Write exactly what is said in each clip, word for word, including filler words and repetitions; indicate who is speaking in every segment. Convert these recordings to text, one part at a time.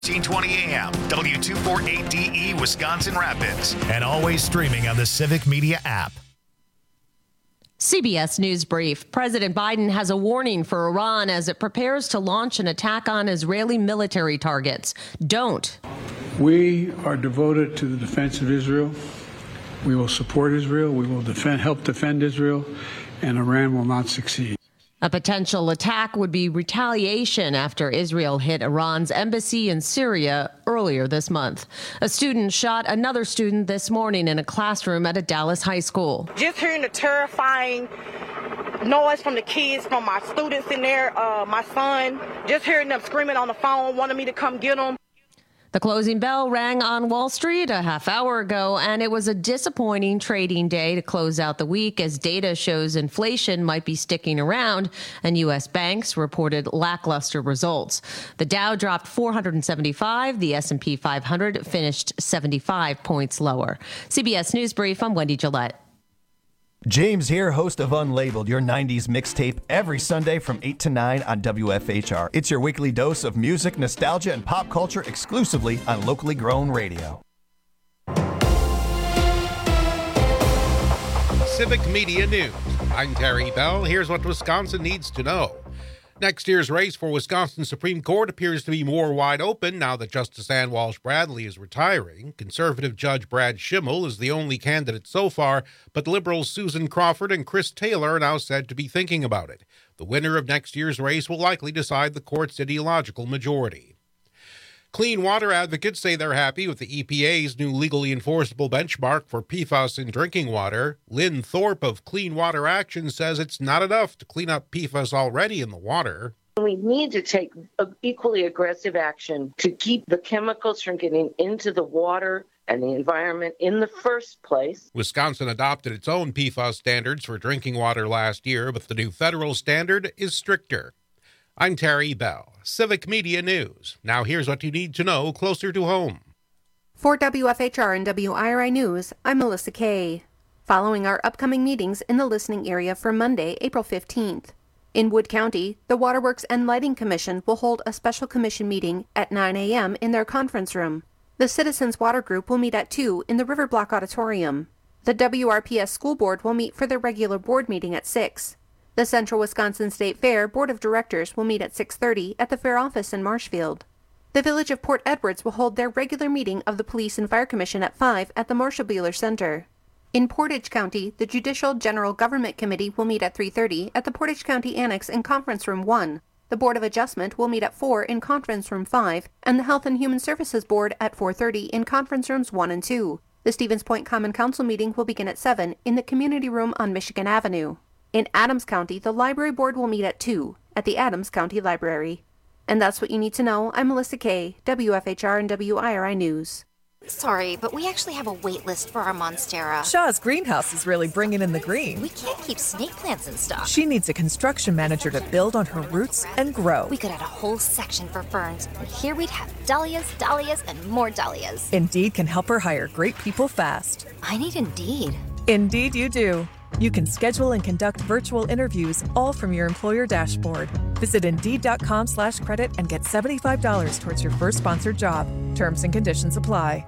Speaker 1: fifteen twenty A M, W two forty-eight D E, Wisconsin Rapids, and always streaming on the Civic Media app.
Speaker 2: C B S News Brief. President Biden has a warning for Iran as it prepares to launch an attack on Israeli military targets. Don't.
Speaker 3: We are devoted to the defense of Israel. We will support Israel. We will defend, help defend Israel, and Iran will not succeed.
Speaker 2: A potential attack would be retaliation after Israel hit Iran's embassy in Syria earlier this month. A student shot another student this morning in a classroom at a Dallas high school.
Speaker 4: Just hearing the terrifying noise from the kids, from my students in there, uh, my son, just hearing them screaming on the phone, wanting me to come get them.
Speaker 2: The closing bell rang on Wall Street a half hour ago, and it was a disappointing trading day to close out the week as data shows inflation might be sticking around and U S banks reported lackluster results. The Dow dropped four hundred seventy-five. The S and P five hundred finished seventy-five points lower. C B S News Brief, I'm Wendy Gillette.
Speaker 5: James here, host of Unlabeled, your nineties mixtape, every Sunday from eight to nine on W F H R. It's your weekly dose of music, nostalgia, and pop culture exclusively on locally grown radio.
Speaker 6: Civic Media News. I'm Terry Bell. Here's what Wisconsin needs to know. Next year's race for Wisconsin Supreme Court appears to be more wide open now that Justice Ann Walsh Bradley is retiring. Conservative Judge Brad Schimmel is the only candidate so far, but Liberals Susan Crawford and Chris Taylor are now said to be thinking about it. The winner of next year's race will likely decide the court's ideological majority. Clean water advocates say they're happy with the E P A's new legally enforceable benchmark for P F A S in drinking water. Lynn Thorpe of Clean Water Action says it's not enough to clean up P F A S already in the water.
Speaker 7: We need to take equally aggressive action to keep the chemicals from getting into the water and the environment in the first place.
Speaker 6: Wisconsin adopted its own P F A S standards for drinking water last year, but the new federal standard is stricter. I'm Terry Bell, Civic Media News. Now here's what you need to know closer to home.
Speaker 8: For W F H R and W I R I News, I'm Melissa Kay. Following our upcoming meetings in the listening area for Monday, April fifteenth. In Wood County, the Waterworks and Lighting Commission will hold a special commission meeting at nine a.m. in their conference room. The Citizens Water Group will meet at two in the River Block Auditorium. The W R P S School Board will meet for their regular board meeting at six. The Central Wisconsin State Fair Board of Directors will meet at six thirty at the Fair Office in Marshfield. The Village of Port Edwards will hold their regular meeting of the Police and Fire Commission at five at the Marshall Buehler Center. In Portage County, the Judicial General Government Committee will meet at three thirty at the Portage County Annex in Conference Room one. The Board of Adjustment will meet at four in Conference Room five, and the Health and Human Services Board at four thirty in Conference Rooms one and two. The Stevens Point Common Council meeting will begin at seven in the Community Room on Michigan Avenue. In Adams County, the Library Board will meet at two at the Adams County Library. And that's what you need to know. I'm Melissa Kay, W F H R and W I R I News.
Speaker 9: Sorry, but we actually have a wait list for our Monstera.
Speaker 10: Shaw's greenhouse is really bringing in the green.
Speaker 9: We can't keep snake plants in stock.
Speaker 10: She needs a construction manager to build on her roots and grow.
Speaker 9: We could add a whole section for ferns, and here we'd have dahlias, dahlias, and more dahlias.
Speaker 10: Indeed can help her hire great people fast.
Speaker 9: I need Indeed.
Speaker 10: Indeed you do. You can schedule and conduct virtual interviews all from your employer dashboard. Visit Indeed.com slash credit and get seventy-five dollars towards your first sponsored job. Terms and conditions apply.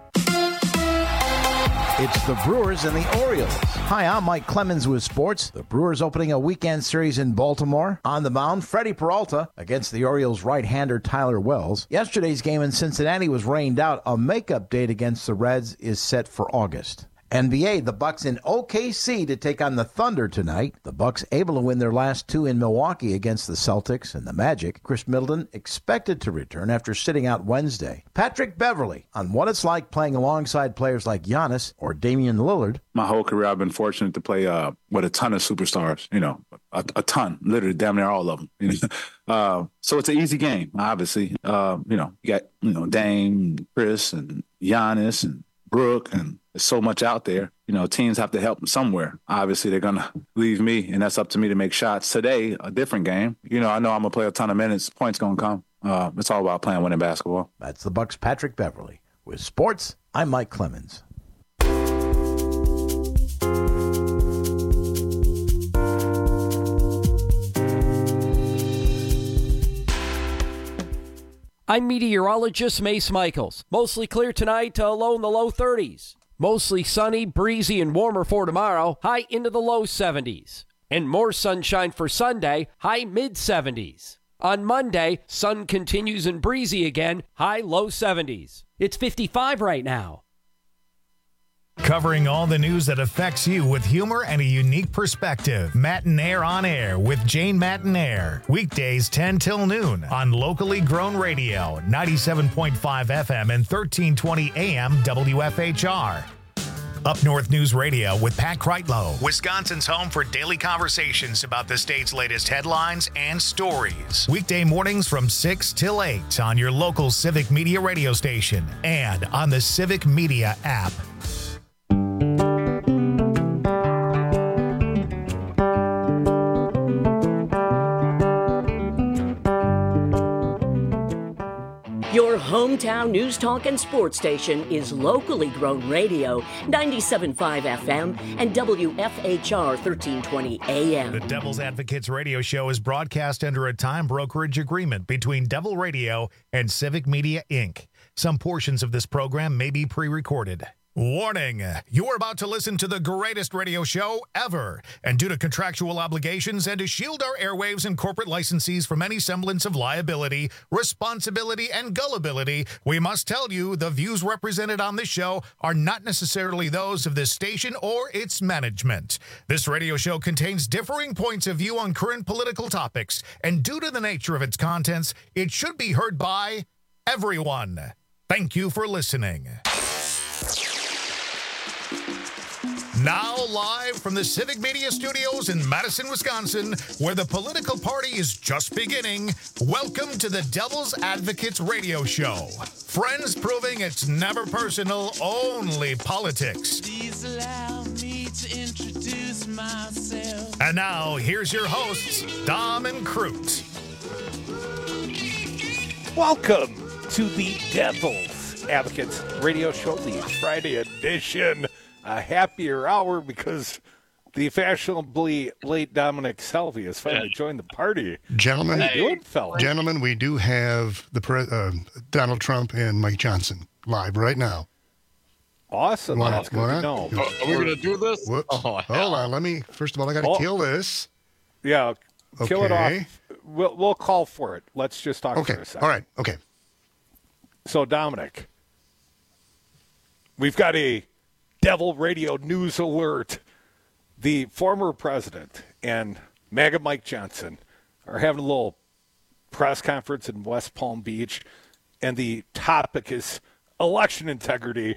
Speaker 11: It's the Brewers and the Orioles. Hi, I'm Mike Clemens with sports. The Brewers opening a weekend series in Baltimore. On the mound, Freddie Peralta against the Orioles right-hander Tyler Wells. Yesterday's game in Cincinnati was rained out. A makeup date against the Reds is set for August. N B A, the Bucks in O K C to take on the Thunder tonight. The Bucks able to win their last two in Milwaukee against the Celtics and the Magic. Chris Middleton expected to return after sitting out Wednesday. Patrick Beverley on what it's like playing alongside players like Giannis or Damian Lillard.
Speaker 12: My whole career, I've been fortunate to play uh, with a ton of superstars, you know, a, a ton, literally damn near all of them. You know? uh, so it's an easy game, obviously. Uh, you know, you got, you know, Dame, Chris, and Giannis, and Brooke, and there's so much out there. You know, teams have to help them somewhere. Obviously, they're going to leave me, and that's up to me to make shots. Today, a different game. You know, I know I'm going to play a ton of minutes. Points going to come. Uh, it's all about playing winning basketball.
Speaker 11: That's the Bucks' Patrick Beverley. With sports, I'm Mike Clemens.
Speaker 13: I'm meteorologist Mace Michaels. Mostly clear tonight to low in the low thirties. Mostly sunny, breezy, and warmer for tomorrow, high into the low seventies. And more sunshine for Sunday, high mid seventies. On Monday, sun continues and breezy again, high low seventies. It's fifty-five right now.
Speaker 1: Covering all the news that affects you with humor and a unique perspective. Matinaire on Air with Jane Matinaire. Weekdays ten till noon on locally grown radio, ninety-seven point five F M and thirteen twenty A M W F H R. Up North News Radio with Pat Kreitlow, Wisconsin's home for daily conversations about the state's latest headlines and stories. Weekday mornings from six till eight on your local Civic Media radio station and on the Civic Media app.
Speaker 14: Your hometown news, talk, and sports station is locally grown radio, ninety-seven point five F M and W F H R thirteen twenty A M.
Speaker 1: The Devil's Advocates radio show is broadcast under a time brokerage agreement between Devil Radio and Civic Media, Incorporated. Some portions of this program may be pre-recorded. Warning, you're about to listen to the greatest radio show ever. And due to contractual obligations and to shield our airwaves and corporate licensees from any semblance of liability, responsibility, and gullibility, we must tell you the views represented on this show are not necessarily those of this station or its management. This radio show contains differing points of view on current political topics, and due to the nature of its contents, it should be heard by everyone. Thank you for listening. Now live from the Civic Media Studios in Madison, Wisconsin, where the political party is just beginning, welcome to the Devil's Advocates radio show. Friends proving it's never personal, only politics.
Speaker 15: Please allow me to introduce myself.
Speaker 1: And now, here's your hosts, Dom and Crute.
Speaker 16: Welcome to the Devil's Advocates radio show, the Friday edition. A happier hour because the fashionably late Dominic Selvey has finally joined the party.
Speaker 17: Gentlemen,
Speaker 16: How you doing, fella?
Speaker 17: Gentlemen, we do have the pre- uh, Donald Trump and Mike Johnson live right now.
Speaker 16: Awesome.
Speaker 17: Wanna,
Speaker 16: That's good
Speaker 17: wanna,
Speaker 16: to know.
Speaker 17: you know,
Speaker 18: Are we going to do this?
Speaker 17: Whoops.
Speaker 18: Oh,
Speaker 17: Hold on. Let me, first of all, I got to
Speaker 16: Oh.
Speaker 17: kill this.
Speaker 16: Yeah, kill
Speaker 17: Okay.
Speaker 16: it off. We'll, we'll call for it. Let's just talk
Speaker 17: Okay.
Speaker 16: for a second.
Speaker 17: All right. Okay.
Speaker 16: So, Dominic, we've got a Devil Radio news alert. The former president and MAGA Mike Johnson are having a little press conference in West Palm Beach, and the topic is election integrity.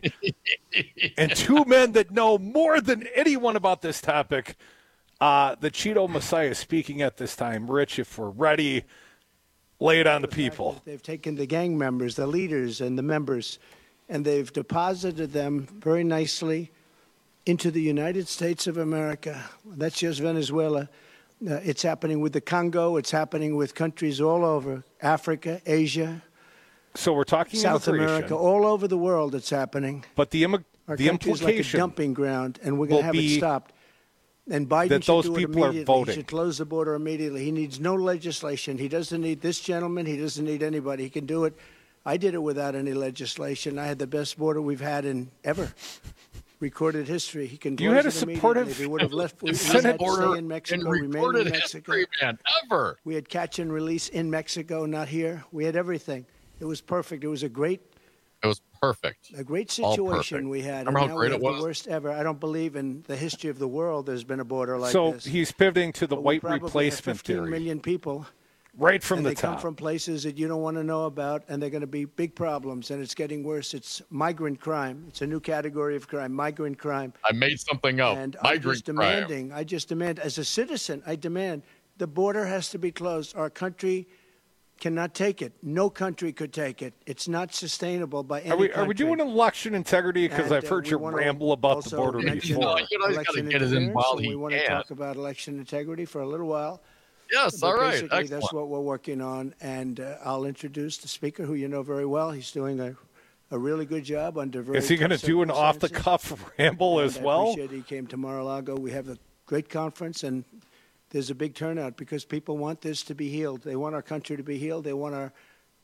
Speaker 16: And two men that know more than anyone about this topic, uh, the Cheeto Messiah speaking at this time. Rich, if we're ready, lay it on the people.
Speaker 19: They've taken the gang members, the leaders, and the members, and they've deposited them very nicely into the United States of America. That's just Venezuela. Uh, it's happening with the Congo. It's happening with countries all over Africa, Asia.
Speaker 16: So we're talking
Speaker 19: South America, all over the world. It's happening.
Speaker 16: But the immi-
Speaker 19: Our
Speaker 16: the
Speaker 19: country's
Speaker 16: implication
Speaker 19: like a dumping ground, and we're going
Speaker 16: will
Speaker 19: to have
Speaker 16: be
Speaker 19: it stopped. And Biden
Speaker 16: that
Speaker 19: should
Speaker 16: those
Speaker 19: do it
Speaker 16: people are
Speaker 19: immediately.
Speaker 16: voting.
Speaker 19: He should close the border immediately. He needs no legislation. He doesn't need this gentleman. He doesn't need anybody. He can do it. I did it without any legislation. I had the best border we've had in ever recorded history. He can.
Speaker 16: You had a
Speaker 19: close it immediately.
Speaker 16: supportive
Speaker 19: If he would have left, we, we
Speaker 18: Senate
Speaker 19: had to
Speaker 18: border
Speaker 19: stay in Mexico.
Speaker 18: in
Speaker 19: Remain
Speaker 18: recorded
Speaker 19: in Mexico.
Speaker 18: history, man, ever.
Speaker 19: We had catch and release in Mexico, not here. We had everything. It was perfect. It was a great.
Speaker 18: It was perfect.
Speaker 19: A great
Speaker 18: All
Speaker 19: situation
Speaker 18: perfect.
Speaker 19: we had.
Speaker 18: Remember
Speaker 19: and
Speaker 18: how
Speaker 19: now
Speaker 18: great
Speaker 19: we
Speaker 18: it
Speaker 19: have
Speaker 18: was?
Speaker 19: the worst ever. I don't believe in the history of the world there's been a border like
Speaker 16: so
Speaker 19: this.
Speaker 16: he's pivoting to the
Speaker 19: But we
Speaker 16: white
Speaker 19: probably have
Speaker 16: replacement
Speaker 19: fifteen
Speaker 16: theory.
Speaker 19: million people.
Speaker 16: Right from
Speaker 19: and
Speaker 16: the
Speaker 19: they come
Speaker 16: top.
Speaker 19: from places that you don't want to know about, and they're going to be big problems, and it's getting worse. It's migrant crime. It's a new category of crime, migrant crime.
Speaker 18: I made something up.
Speaker 19: And I'm
Speaker 18: Migrant
Speaker 19: just
Speaker 18: crime.
Speaker 19: demanding, I just demand, as a citizen, I demand the border has to be closed. Our country cannot take it. No country could take it. It's not sustainable by any
Speaker 16: Are we
Speaker 19: country.
Speaker 16: are we doing election integrity? Because
Speaker 19: And,
Speaker 16: I've
Speaker 19: uh,
Speaker 16: heard
Speaker 19: we
Speaker 16: you
Speaker 19: wanna
Speaker 16: ramble about the
Speaker 19: also
Speaker 16: border
Speaker 19: mention
Speaker 16: before.
Speaker 18: You know, he's gotta
Speaker 19: election
Speaker 18: get it in
Speaker 19: interference,
Speaker 18: while
Speaker 19: and
Speaker 18: he
Speaker 19: we want to
Speaker 18: can.
Speaker 19: talk about election integrity for a little while.
Speaker 18: Yes,
Speaker 19: But
Speaker 18: all right.
Speaker 19: basically,
Speaker 18: Excellent.
Speaker 19: that's what we're working on, and uh, I'll introduce the speaker, who you know very well. He's doing a, a really good job under very
Speaker 16: Is he
Speaker 19: going to
Speaker 16: do an off-the-cuff ramble
Speaker 19: and
Speaker 16: as
Speaker 19: I
Speaker 16: well?
Speaker 19: appreciate he came to Mar-a-Lago. We have a great conference, and there's a big turnout because people want this to be healed. They want our country to be healed. They want our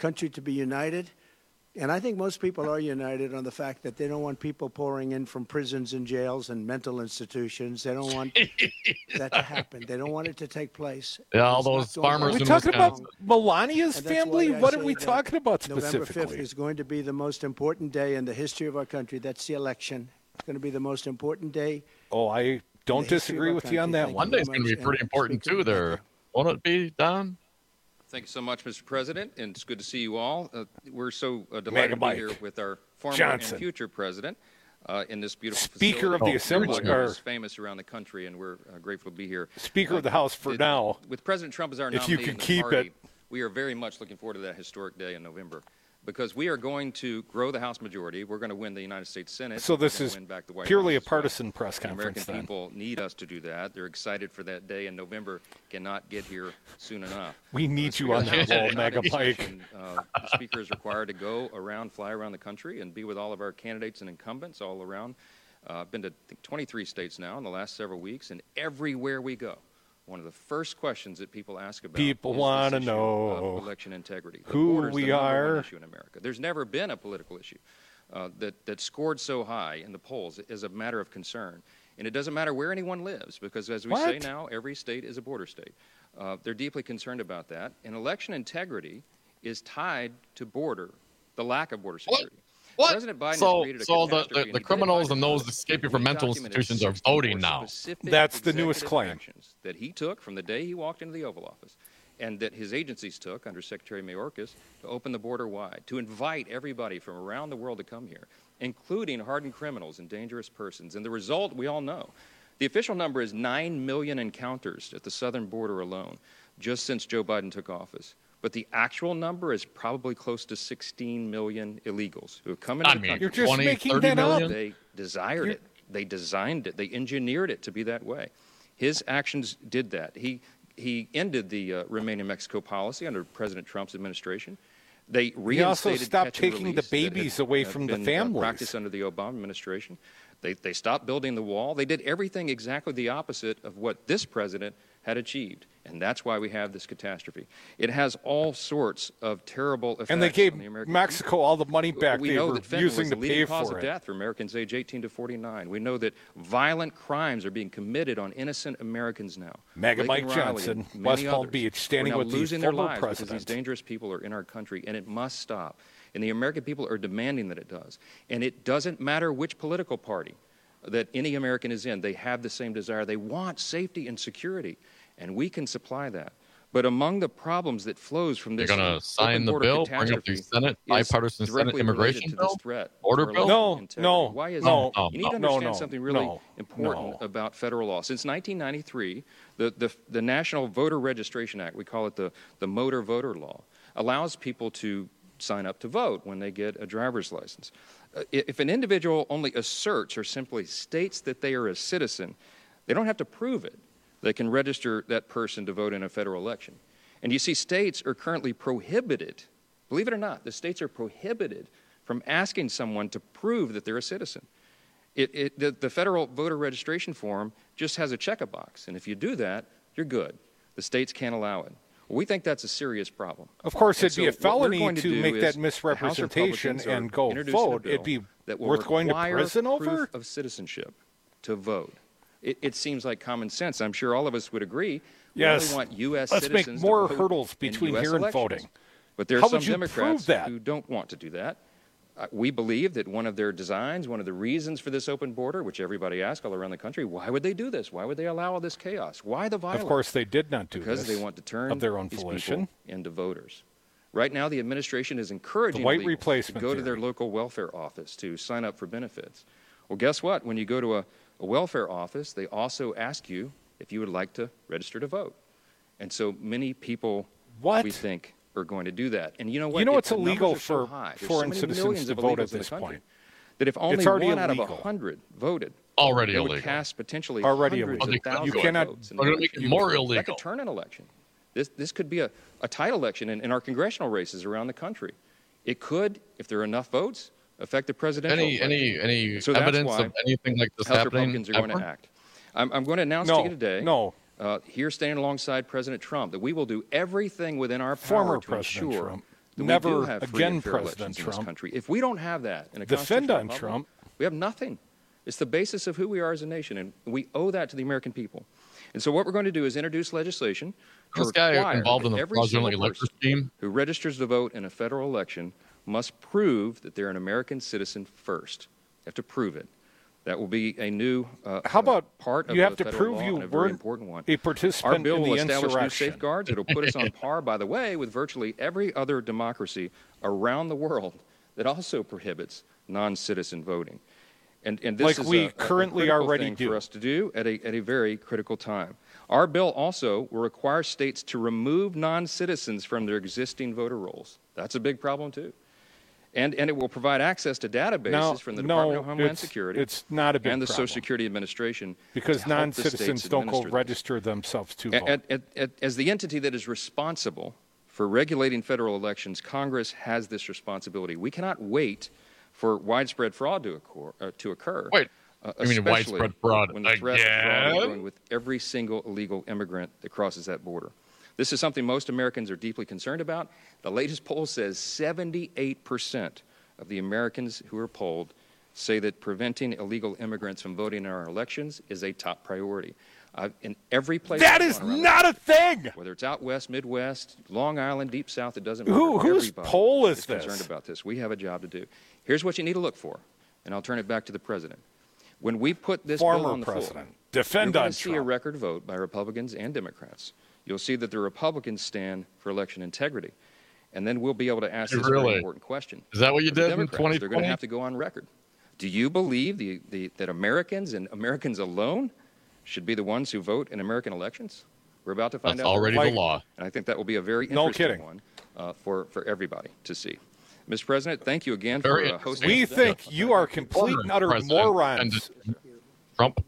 Speaker 19: country to be united. And I think most people are united on the fact that they don't want people pouring in from prisons and jails and mental institutions. They don't want that to happen. They don't want it to take place.
Speaker 18: Yeah, all those farmers.
Speaker 16: Are we talking about Melania's family? What are we talking about specifically?
Speaker 19: November fifth is going to be the most important day in the history of our country. That's the election. It's going to be the most important day.
Speaker 16: Oh, I don't disagree with you on that one.
Speaker 18: Monday's going to be pretty important too there. Won't it be, Don?
Speaker 20: Thank you so much, Mister President, and it's good to see you all. Uh, we're so uh, delighted to be here with our former
Speaker 16: Johnson.
Speaker 20: and future president uh, in this beautiful
Speaker 16: Speaker
Speaker 20: facility.
Speaker 16: of the Assembly,
Speaker 20: It's
Speaker 16: or
Speaker 20: famous around the country, and we're uh, grateful to be here.
Speaker 16: Speaker
Speaker 20: uh,
Speaker 16: of the House for
Speaker 20: it,
Speaker 16: now.
Speaker 20: With President Trump as our
Speaker 16: if
Speaker 20: nominee
Speaker 16: you can
Speaker 20: in the
Speaker 16: keep
Speaker 20: party,
Speaker 16: it.
Speaker 20: we are very much looking forward to that historic day in November. Because we are going to grow the House majority. We're going to win the United States Senate.
Speaker 16: So this
Speaker 20: We're
Speaker 16: is
Speaker 20: gonna win back the White
Speaker 16: purely a
Speaker 20: House as well.
Speaker 16: partisan press
Speaker 20: The
Speaker 16: conference
Speaker 20: American
Speaker 16: then.
Speaker 20: people need us to do that. They're excited for that day in November. Cannot get here soon enough.
Speaker 16: We need
Speaker 20: Uh,
Speaker 16: you
Speaker 20: so
Speaker 16: on
Speaker 20: we
Speaker 16: that
Speaker 20: have
Speaker 16: wall,
Speaker 20: a
Speaker 16: Mega
Speaker 20: crowded
Speaker 16: Mike.
Speaker 20: session. Uh, the Speaker is required to go around, fly around the country, and be with all of our candidates and incumbents all around. Uh, I've been to I think, twenty-three states now in the last several weeks, and everywhere we go, one of the first questions that people ask about
Speaker 16: People
Speaker 20: is
Speaker 16: want to
Speaker 20: this issue
Speaker 16: know
Speaker 20: of election integrity. The
Speaker 16: who
Speaker 20: border's
Speaker 16: we
Speaker 20: the number
Speaker 16: are.
Speaker 20: one issue in America. There's never been a political issue uh, that, that scored so high in the polls as a matter of concern. And it doesn't matter where anyone lives, because as we say
Speaker 16: What?
Speaker 20: now, every state is a border state. Uh, they're deeply concerned about that. And election integrity is tied to border, the lack of border security.
Speaker 18: What?
Speaker 20: President Biden
Speaker 18: so,
Speaker 20: has created a
Speaker 18: so the,
Speaker 20: catastrophe,
Speaker 18: the,
Speaker 20: and
Speaker 18: the
Speaker 20: he did it
Speaker 18: criminals
Speaker 20: by
Speaker 18: and those
Speaker 20: design.
Speaker 18: escaping from
Speaker 20: We
Speaker 18: mental
Speaker 20: documented
Speaker 18: institutions are
Speaker 20: sixty-four
Speaker 18: voting now.
Speaker 20: specific
Speaker 16: That's the newest
Speaker 20: executive
Speaker 16: claim.
Speaker 20: actions that he took from the day he walked into the Oval Office, and that his agencies took under Secretary Mayorkas to open the border wide, to invite everybody from around the world to come here, including hardened criminals and dangerous persons. And the result, we all know. The official number is nine million encounters at the southern border alone, just since Joe Biden took office. But the actual number is probably close to sixteen million illegals who have come into
Speaker 18: I
Speaker 20: the
Speaker 18: mean,
Speaker 20: country.
Speaker 16: You're just
Speaker 18: twenty,
Speaker 16: making
Speaker 18: thirty
Speaker 16: that up.
Speaker 18: million?
Speaker 20: They desired
Speaker 16: You're-
Speaker 20: it. They designed it. They engineered it to be that way. His actions did that. He he ended the uh, Remain in Mexico policy under President Trump's administration. They
Speaker 16: He also
Speaker 20: reinstated
Speaker 16: stopped
Speaker 20: catch and
Speaker 16: taking the
Speaker 20: release that had,
Speaker 16: babies away
Speaker 20: uh,
Speaker 16: from the
Speaker 20: been, uh,
Speaker 16: families.
Speaker 20: practiced under the Obama administration. They they stopped building the wall. They did everything exactly the opposite of what this president had achieved. And that's why we have this catastrophe. It has all sorts of terrible effects
Speaker 16: And they gave
Speaker 20: on the American
Speaker 16: Mexico all the money back
Speaker 20: we
Speaker 16: they
Speaker 20: know
Speaker 16: were
Speaker 20: that fentanyl
Speaker 16: using
Speaker 20: is
Speaker 16: to
Speaker 20: the leading
Speaker 16: pay
Speaker 20: cause
Speaker 16: for
Speaker 20: of
Speaker 16: it.
Speaker 20: death for Americans age eighteen to forty-nine. We know that violent crimes are being committed on innocent Americans now.
Speaker 16: Mega
Speaker 20: Blake
Speaker 16: Mike
Speaker 20: and Riley
Speaker 16: Johnson,
Speaker 20: and
Speaker 16: West
Speaker 20: many
Speaker 16: Palm
Speaker 20: others
Speaker 16: Beach,
Speaker 20: are
Speaker 16: standing
Speaker 20: now
Speaker 16: with the
Speaker 20: losing their
Speaker 16: former
Speaker 20: lives because
Speaker 16: president.
Speaker 20: these dangerous people are in our country, and it must stop. And the American people are demanding that it does. And it doesn't matter which political party that any American is in. They have the same desire. They want safety and security, and we can supply that. But among the problems that flows from
Speaker 18: You're
Speaker 20: this
Speaker 18: going
Speaker 20: uh,
Speaker 18: to sign
Speaker 20: open
Speaker 18: the
Speaker 20: border
Speaker 18: bill, bring up the
Speaker 20: catastrophe
Speaker 18: Senate,
Speaker 20: is
Speaker 18: bipartisan Senate
Speaker 20: directly
Speaker 18: immigration
Speaker 20: related to
Speaker 18: bill,
Speaker 20: this threat
Speaker 18: border
Speaker 20: to our
Speaker 18: bill?
Speaker 20: election
Speaker 16: No,
Speaker 20: integrity.
Speaker 16: no,
Speaker 20: Why is
Speaker 16: no,
Speaker 20: that? You need to
Speaker 16: no,
Speaker 20: understand
Speaker 16: no,
Speaker 20: something really
Speaker 16: no,
Speaker 20: important
Speaker 16: no.
Speaker 20: about federal law. Since nineteen ninety-three, the, the, the National Voter Registration Act, we call it the, the Motor Voter Law, allows people to sign up to vote when they get a driver's license. Uh, if an individual only asserts or simply states that they are a citizen, they don't have to prove it. They can register that person to vote in a federal election. And you see, states are currently prohibited, believe it or not, the states are prohibited from asking someone to prove that they're a citizen. It, it, the, the federal voter registration form just has a check-a-box, and if you do that, you're good. The states can't allow it. Well, we think that's a serious problem.
Speaker 16: Of course,
Speaker 20: And
Speaker 16: it'd be a
Speaker 20: so what we're
Speaker 16: felony
Speaker 20: going
Speaker 16: to
Speaker 20: do
Speaker 16: make
Speaker 20: is
Speaker 16: that
Speaker 20: the House
Speaker 16: misrepresentation
Speaker 20: Republicans are
Speaker 16: and go
Speaker 20: introducing a
Speaker 16: vote. It'd
Speaker 20: bill
Speaker 16: be
Speaker 20: that will
Speaker 16: worth going to
Speaker 20: require
Speaker 16: prison
Speaker 20: proof
Speaker 16: over?
Speaker 20: of citizenship to vote. It, it seems like common sense. I'm sure all of us would agree. We
Speaker 16: Yes.
Speaker 20: only want U S
Speaker 16: Let's make
Speaker 20: citizens
Speaker 16: more
Speaker 20: to vote
Speaker 16: hurdles
Speaker 20: in
Speaker 16: between
Speaker 20: U S
Speaker 16: here and
Speaker 20: elections.
Speaker 16: voting.
Speaker 20: But there are
Speaker 16: How
Speaker 20: some
Speaker 16: would you
Speaker 20: Democrats
Speaker 16: prove that?
Speaker 20: who don't want to do that. Uh, we believe that one of their designs, one of the reasons for this open border, which everybody asks all around the country, why would they do this? Why would they allow all this chaos? Why the violence?
Speaker 16: Of course, they did not do
Speaker 20: because
Speaker 16: this
Speaker 20: they want to turn
Speaker 16: of their own
Speaker 20: these
Speaker 16: volition.
Speaker 20: people into voters. Right now, the administration is encouraging
Speaker 16: The white
Speaker 20: illegals
Speaker 16: replacement
Speaker 20: to go to
Speaker 16: theory.
Speaker 20: their local welfare office to sign up for benefits. Well, guess what? When you go to a, a welfare office, they also ask you if you would like to register to vote. And so many people,
Speaker 16: What?
Speaker 20: we think, are going to do that. And you know what?
Speaker 16: You know
Speaker 20: It-
Speaker 16: it's
Speaker 20: the numbers
Speaker 16: illegal
Speaker 20: are so
Speaker 16: for
Speaker 20: high. There's
Speaker 16: foreign
Speaker 20: so many
Speaker 16: citizens
Speaker 20: millions
Speaker 16: to
Speaker 20: of
Speaker 16: vote at
Speaker 20: illegals in the
Speaker 16: this
Speaker 20: country
Speaker 16: point.
Speaker 20: that if only
Speaker 16: already
Speaker 20: one out of
Speaker 16: illegal.
Speaker 20: a hundred voted,
Speaker 18: Already
Speaker 20: they would
Speaker 18: illegal.
Speaker 20: cast potentially
Speaker 16: Already
Speaker 20: hundreds
Speaker 16: illegal.
Speaker 20: of thousands
Speaker 16: You
Speaker 20: of
Speaker 16: cannot-
Speaker 20: votes. in
Speaker 18: They're
Speaker 20: the
Speaker 18: gonna make it
Speaker 20: election.
Speaker 18: more
Speaker 20: That
Speaker 18: illegal.
Speaker 20: could turn an election. This this could be a, a tight election in, in our congressional races around the country. It could, if there are enough votes, affect the presidential
Speaker 18: Any
Speaker 20: election.
Speaker 18: any any
Speaker 20: So that's
Speaker 18: evidence
Speaker 20: why
Speaker 18: of anything like this
Speaker 20: House
Speaker 18: happening?
Speaker 20: Republicans are going to
Speaker 18: ever?
Speaker 20: act. I'm, I'm going to announce
Speaker 16: No,
Speaker 20: to you today,
Speaker 16: no.
Speaker 20: uh, here standing alongside President Trump, that we will do everything within our power
Speaker 16: Former
Speaker 20: to
Speaker 16: President
Speaker 20: ensure
Speaker 16: Trump.
Speaker 20: that
Speaker 16: never
Speaker 20: we do have free
Speaker 16: again
Speaker 20: and fair
Speaker 16: President
Speaker 20: elections in
Speaker 16: Trump.
Speaker 20: this country. If we don't have that in a
Speaker 16: Defend
Speaker 20: constitutional
Speaker 16: on
Speaker 20: republic,
Speaker 16: Trump.
Speaker 20: we have nothing. It's the basis of who we are as a nation, and we owe that to the American people. And so what we're going to do is introduce legislation to
Speaker 18: This guy
Speaker 20: require
Speaker 18: involved
Speaker 20: that
Speaker 18: in the
Speaker 20: every
Speaker 18: fraudulent
Speaker 20: single
Speaker 18: elector
Speaker 20: person
Speaker 18: scheme.
Speaker 20: who registers to vote in a federal election must prove that they're an American citizen first. You have to prove it. That will be a new uh,
Speaker 16: How about
Speaker 20: part of
Speaker 16: you have
Speaker 20: the
Speaker 16: to
Speaker 20: federal
Speaker 16: prove
Speaker 20: law
Speaker 16: you
Speaker 20: and a very
Speaker 16: weren't
Speaker 20: important one.
Speaker 16: a participant
Speaker 20: Our bill
Speaker 16: in the
Speaker 20: will establish new
Speaker 16: insurrection.
Speaker 20: safeguards. It'll put us on par, by the way, with virtually every other democracy around the world that also prohibits non-citizen voting. And, and this
Speaker 16: Like
Speaker 20: is
Speaker 16: we
Speaker 20: a, a
Speaker 16: currently
Speaker 20: critical
Speaker 16: already
Speaker 20: thing
Speaker 16: do.
Speaker 20: for us to do at a, at a very critical time. Our bill also will require states to remove non-citizens from their existing voter rolls. That's a big problem, too. And, and it will provide access to databases
Speaker 16: No,
Speaker 20: from the
Speaker 16: no,
Speaker 20: Department of Homeland
Speaker 16: it's-
Speaker 20: Security
Speaker 16: it's not a big
Speaker 20: and the
Speaker 16: problem.
Speaker 20: Social Security Administration
Speaker 16: Because
Speaker 20: to help the
Speaker 16: non-citizens
Speaker 20: states
Speaker 16: don't go
Speaker 20: administer this.
Speaker 16: register themselves to
Speaker 20: A-
Speaker 16: vote.
Speaker 20: at- at- at- as the entity that is responsible for regulating federal elections, Congress has this responsibility. We cannot wait for widespread fraud to occur. Uh, to occur
Speaker 18: Wait,
Speaker 20: uh,
Speaker 18: you mean
Speaker 20: especially
Speaker 18: widespread fraud
Speaker 20: when the threat of fraud is
Speaker 18: again?
Speaker 20: growing with every single illegal immigrant that crosses that border. This is something most Americans are deeply concerned about. The latest poll says seventy-eight percent of the Americans who are polled say that preventing illegal immigrants from voting in our elections is a top priority. Uh, in every place.
Speaker 16: That
Speaker 20: I've
Speaker 16: is
Speaker 20: gone around
Speaker 16: not
Speaker 20: the
Speaker 16: a thing!
Speaker 20: Whether it's out west, Midwest, Long Island, Deep South, it doesn't matter.
Speaker 16: Who- whose
Speaker 20: Everybody
Speaker 16: poll is this?
Speaker 20: concerned about this. We have a job to do. Here's what you need to look for, and I'll turn it back to the president. When we put this
Speaker 16: Former
Speaker 20: bill on the
Speaker 16: president.
Speaker 20: floor,
Speaker 16: Defend
Speaker 20: you're going
Speaker 16: on
Speaker 20: to see a record vote by Republicans and Democrats. You'll see that the Republicans stand for election integrity. And then we'll be able to ask this
Speaker 18: Really?
Speaker 20: very important question.
Speaker 18: Is that what you
Speaker 20: For the
Speaker 18: did in
Speaker 20: Democrats,
Speaker 18: twenty
Speaker 20: They're going
Speaker 18: twenty?
Speaker 20: to have to go on record. Do you believe the, the, that Americans and Americans alone should be the ones who vote in American elections? We're about to find
Speaker 18: That's
Speaker 20: out.
Speaker 18: already the
Speaker 20: Like-
Speaker 18: law.
Speaker 20: And I think that will be a very
Speaker 16: No
Speaker 20: interesting
Speaker 16: kidding.
Speaker 20: one uh, for, for everybody to see. Mister President, thank you again
Speaker 18: Very
Speaker 20: for uh, hosting
Speaker 16: We
Speaker 20: us today.
Speaker 16: think you are complete and utter
Speaker 18: President
Speaker 16: morons.
Speaker 18: and Trump.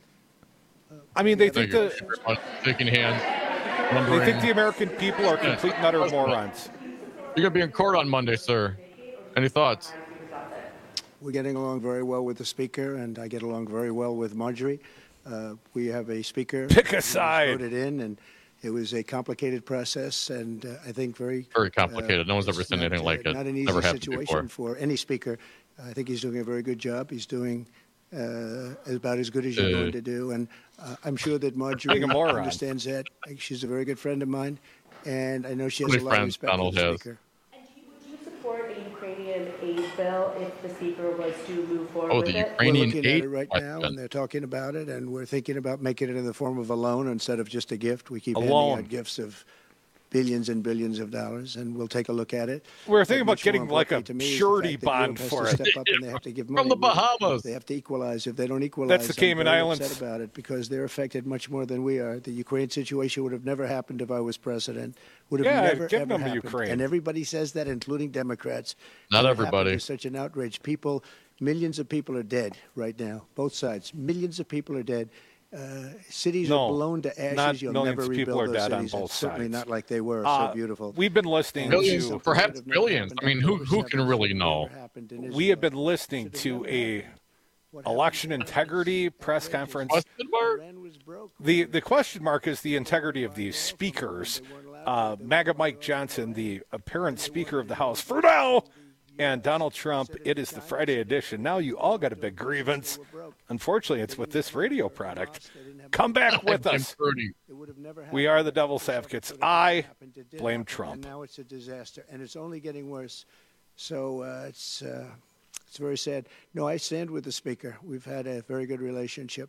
Speaker 16: I mean, they think
Speaker 18: Thank
Speaker 16: the
Speaker 18: you. Everyone shaking hands.
Speaker 16: they
Speaker 18: Wondering,
Speaker 16: think the American people are complete and utter morons.
Speaker 18: You're gonna be in court on Monday, sir. Any thoughts?
Speaker 19: We're getting along very well with the speaker, and I get along very well with Marjorie. Uh, we have a speaker.
Speaker 16: Pick a
Speaker 19: who was
Speaker 16: side.
Speaker 19: Voted in, and it was a complicated process, and uh, I think very
Speaker 18: Very complicated. No one's ever
Speaker 19: it's
Speaker 18: seen
Speaker 19: not,
Speaker 18: anything
Speaker 19: uh,
Speaker 18: like it.
Speaker 19: Not an easy
Speaker 18: Never happened
Speaker 19: situation
Speaker 18: before.
Speaker 19: for any speaker. I think he's doing a very good job. He's doing uh, about as good as you're
Speaker 18: Uh,
Speaker 19: going to do, and uh, I'm sure that Marjorie
Speaker 16: Being a moron.
Speaker 19: understands that. She's a very good friend of mine, and I know she has
Speaker 18: How
Speaker 19: a
Speaker 18: many
Speaker 19: lot of
Speaker 18: friends
Speaker 19: respect
Speaker 18: Donald
Speaker 19: for the
Speaker 18: has?
Speaker 19: speaker.
Speaker 21: Would you support a Ukrainian aid bill if the speaker was to move forward
Speaker 18: Oh,
Speaker 21: with
Speaker 18: the
Speaker 21: it?
Speaker 18: Ukrainian
Speaker 19: We're looking
Speaker 18: aid
Speaker 19: at it right now,
Speaker 18: question.
Speaker 19: and they're talking about it, and we're thinking about making it in the form of a loan instead of just a gift. We keep
Speaker 16: A
Speaker 19: handing
Speaker 16: loan.
Speaker 19: out gifts of billions and billions of dollars, and we'll take a look at it.
Speaker 16: We're
Speaker 19: But
Speaker 16: thinking about
Speaker 19: much more
Speaker 16: getting like a
Speaker 19: importantly to me is the
Speaker 16: surety
Speaker 19: fact that
Speaker 16: bond
Speaker 19: Europe has
Speaker 16: for
Speaker 19: to
Speaker 16: it.
Speaker 19: step up and they have to give
Speaker 18: From
Speaker 19: money.
Speaker 18: the Bahamas.
Speaker 19: They have to equalize. If they don't equalize,
Speaker 16: That's the
Speaker 19: I'm
Speaker 16: Cayman
Speaker 19: very
Speaker 16: Islands.
Speaker 19: upset about it because they're affected much more than we are. The Ukraine situation would have never happened if I was president. Would have
Speaker 16: Yeah,
Speaker 19: never
Speaker 16: give
Speaker 19: ever
Speaker 16: them
Speaker 19: happened.
Speaker 16: Ukraine.
Speaker 19: And everybody says that, including Democrats.
Speaker 18: Not
Speaker 19: It happened
Speaker 18: everybody.
Speaker 19: is such an outrage. People, millions of people are dead right now. Both sides. Millions of people are dead. Uh, cities
Speaker 16: No,
Speaker 19: are blown to ashes.
Speaker 16: not
Speaker 19: You'll
Speaker 16: millions
Speaker 19: never
Speaker 16: of people
Speaker 19: rebuild
Speaker 16: are
Speaker 19: those
Speaker 16: dead on
Speaker 19: cities.
Speaker 16: both
Speaker 19: It's certainly
Speaker 16: sides.
Speaker 19: not like they were.
Speaker 16: Uh,
Speaker 19: so beautiful.
Speaker 16: We've been listening
Speaker 18: Billions,
Speaker 16: to
Speaker 18: perhaps billions. I mean, who who can really know?
Speaker 16: we have been listening to a election integrity press conference.
Speaker 18: Question mark?
Speaker 16: The the question mark is the integrity of these speakers. Uh, MAGA Mike Johnson, the apparent Speaker of the House for now, and Donald Trump. It is the Friday edition. Now you all got a big grievance. Unfortunately, it's with this radio product. Come back with
Speaker 18: I'm
Speaker 16: us.
Speaker 18: pretty.
Speaker 16: We are the Devil's Advocates. I blame
Speaker 19: And
Speaker 16: Trump.
Speaker 19: now it's a disaster, and it's only getting worse. So uh, it's uh, it's very sad. No, I stand with the speaker. We've had a very good relationship.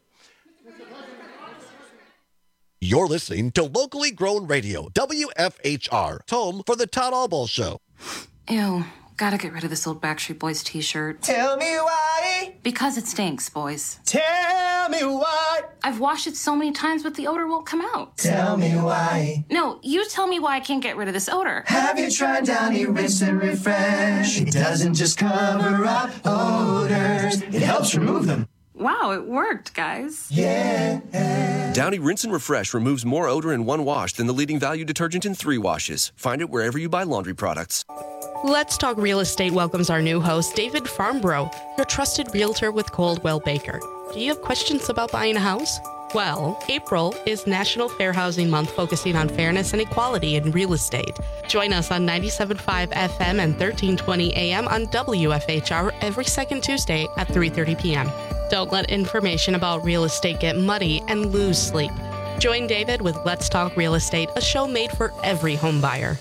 Speaker 22: You're listening to Locally Grown Radio, W F H R, home for the Todd Albaugh Show.
Speaker 23: Ew, gotta get rid of this old Backstreet Boys t-shirt.
Speaker 24: Tell me why.
Speaker 23: Because it stinks, boys.
Speaker 24: Tell me why.
Speaker 23: I've washed it so many times, but the odor won't come out.
Speaker 24: Tell me why.
Speaker 23: No, you tell me why I can't get rid of this odor.
Speaker 24: Have you tried Downy Rinse and Refresh? It doesn't just cover up odors, it helps remove them.
Speaker 23: Wow, it worked, guys.
Speaker 24: Yeah.
Speaker 25: Downy Rinse and Refresh removes more odor in one wash than the leading value detergent in three washes. Find it wherever you buy laundry products.
Speaker 26: Let's Talk Real Estate welcomes our new host, David Farmbrough, your trusted realtor with Coldwell Banker. Do you have questions about buying a house? Well, April is National Fair Housing Month, focusing on fairness and equality in real estate. Join us on ninety-seven point five F M and thirteen twenty A M on W F H R every second Tuesday at three thirty p.m. Don't let information about real estate get muddy and lose sleep. Join David with Let's Talk Real Estate, a show made for every home buyer.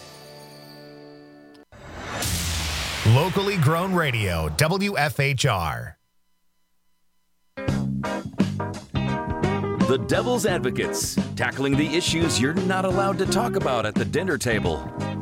Speaker 1: Locally grown radio, W F H R.
Speaker 2: The Devil's Advocates, tackling the issues you're not allowed to talk about at the dinner table.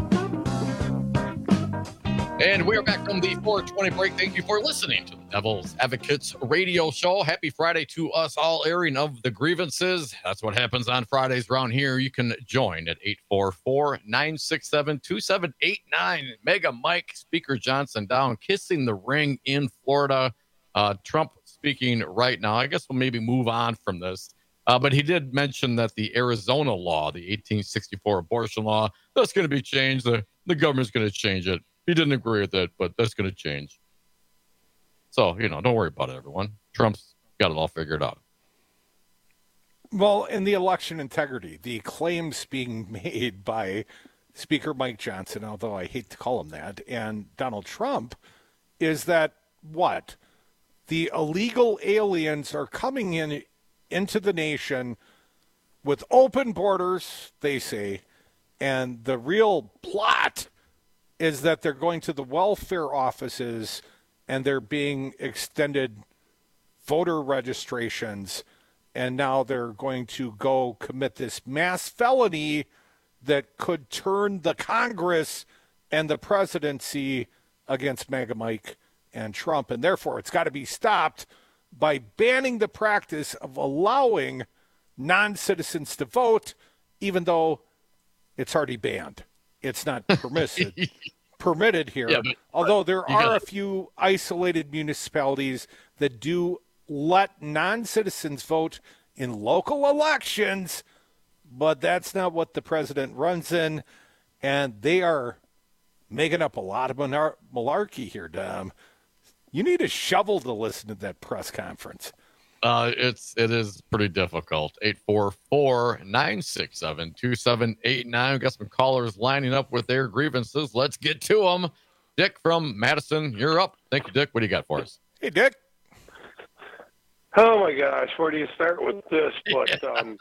Speaker 18: And we are back from the four twenty break. Thank you for listening to the Devil's Advocates radio show. Happy Friday to us all, airing of the grievances. That's what happens on Fridays around here. You can join at eight four four, nine six seven, two seven eight nine. Mega Mike, Speaker Johnson down, kissing the ring in Florida. Uh, Trump speaking right now. I guess we'll maybe move on from this. Uh, but he did mention that the Arizona law, the eighteen sixty-four abortion law, that's going to be changed. The, the government's going to change it. He didn't agree with it, but that's going to change. So, you know, don't worry about it, everyone. Trump's got it all figured out.
Speaker 16: Well, in the election integrity, the claims being made by Speaker Mike Johnson, although I hate to call him that, and Donald Trump, is that what? The illegal aliens are coming in into the nation with open borders, they say, and the real plot is that they're going to the welfare offices and they're being extended voter registrations, and now they're going to go commit this mass felony that could turn the Congress and the presidency against Mega Mike and Trump, and therefore it's got to be stopped by banning the practice of allowing non-citizens to vote, even though it's already banned. It's not permitted permitted here. Yeah, but, although there are gotta... a few isolated municipalities that do let non-citizens vote in local elections, but that's not what the president runs in, and they are making up a lot of malar- malarkey here, Dom. You need a shovel to listen to that press conference.
Speaker 18: Uh, it's it is pretty difficult. eight four four, nine six seven, two seven eight nine. We've got some callers lining up with their grievances. Let's get to them. Dick from Madison, you're up. Thank you, Dick. What do you got for us?
Speaker 16: Hey, Dick.
Speaker 3: Oh, my gosh. Where do you start with this? But, um,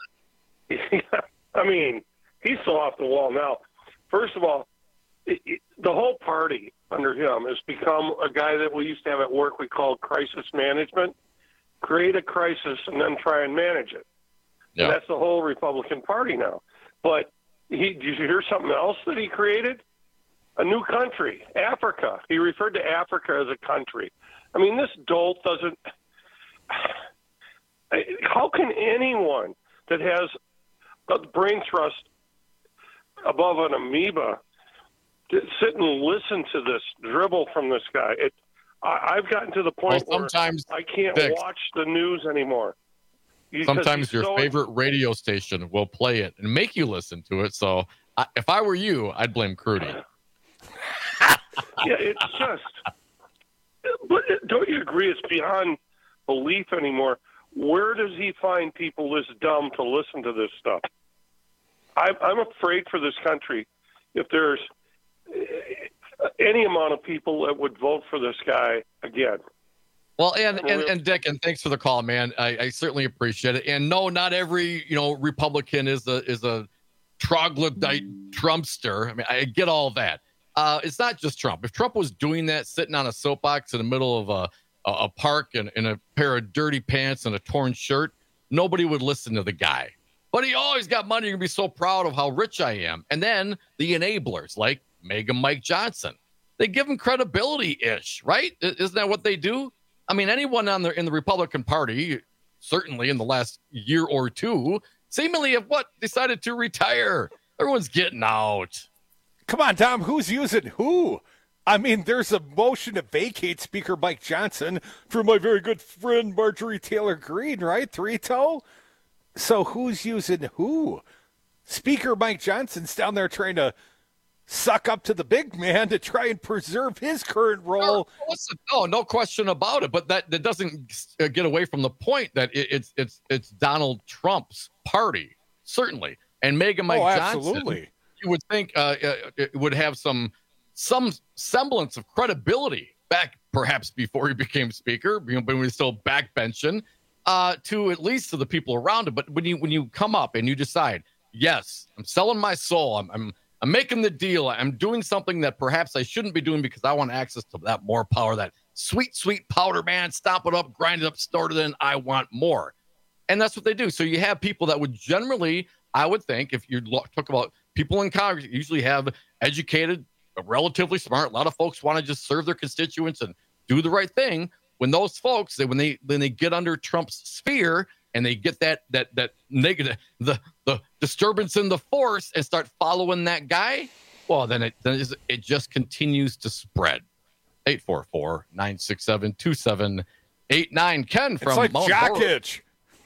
Speaker 3: I mean, he's so off the wall now. First of all, it, it, the whole party under him has become a guy that we used to have at work we called crisis management. Create a crisis and then try and manage it. Yeah. And that's the whole Republican Party now. But he, did you hear something else that he created? A new country, Africa. He referred to Africa as a country. I mean, this dolt doesn't... How can anyone that has a brain trust above an amoeba sit and listen to this dribble from this guy? It, I, I've gotten to the point well, sometimes, where I can't Vic, watch the news anymore.
Speaker 18: Sometimes your
Speaker 3: so
Speaker 18: favorite radio station will play it and make you listen to it. So I, if I were you, I'd blame Crudy.
Speaker 3: Yeah, it's just... But don't you agree it's beyond belief anymore? Where does he find people this dumb to listen to this stuff? I, I'm afraid for this country if there's any amount of people that would vote for this guy again.
Speaker 18: Well, and, and, and Dick, and thanks for the call, man. I, I certainly appreciate it. And no, not every, you know, Republican is a is a troglodyte Trumpster. I mean, I get all that. Uh, it's not just Trump. If Trump was doing that, sitting on a soapbox in the middle of a a park in, in a pair of dirty pants and a torn shirt, nobody would listen to the guy. But he always got money. You're going to be so proud of how rich I am. And then the enablers like Mega Mike Johnson, they give him credibility-ish, right? Isn't that what they do? I mean, anyone on the in the Republican Party, certainly in the last year or two, seemingly have what decided to retire. Everyone's getting out.
Speaker 16: Come on, Tom. Who's using who? I mean, there's a motion to vacate Speaker Mike Johnson for my very good friend Marjorie Taylor Greene, right? Three-toe? So who's using who? Speaker Mike Johnson's down there trying to suck up to the big man to try and preserve his current role.
Speaker 18: No, no, no question about it. But that, that doesn't get away from the point that it, it's it's it's Donald Trump's party, certainly, and Mega Mike
Speaker 16: oh,
Speaker 18: Johnson.
Speaker 16: Absolutely.
Speaker 18: You would think uh, it would have some some semblance of credibility back, perhaps before he became speaker, you know, when he was still backbenching, uh, to at least to the people around him. But when you when you come up and you decide, yes, I'm selling my soul, I'm I'm I'm making the deal, I'm doing something that perhaps I shouldn't be doing because I want access to that more power, that sweet, sweet powder, man, stomp it up, grind it up, snort it in, I want more. And that's what they do. So you have people that would generally, I would think, if you talk about people in Congress, usually have educated, relatively smart. A lot of folks want to just serve their constituents and do the right thing. When those folks, they, when they when they get under Trump's sphere and they get that that that negative, the the disturbance in the force and start following that guy, well, then it then it just continues to spread. eight four four, nine six seven, two seven eight nine. Ken from
Speaker 16: it's like
Speaker 18: Mount
Speaker 16: jock
Speaker 18: Horror.
Speaker 16: itch.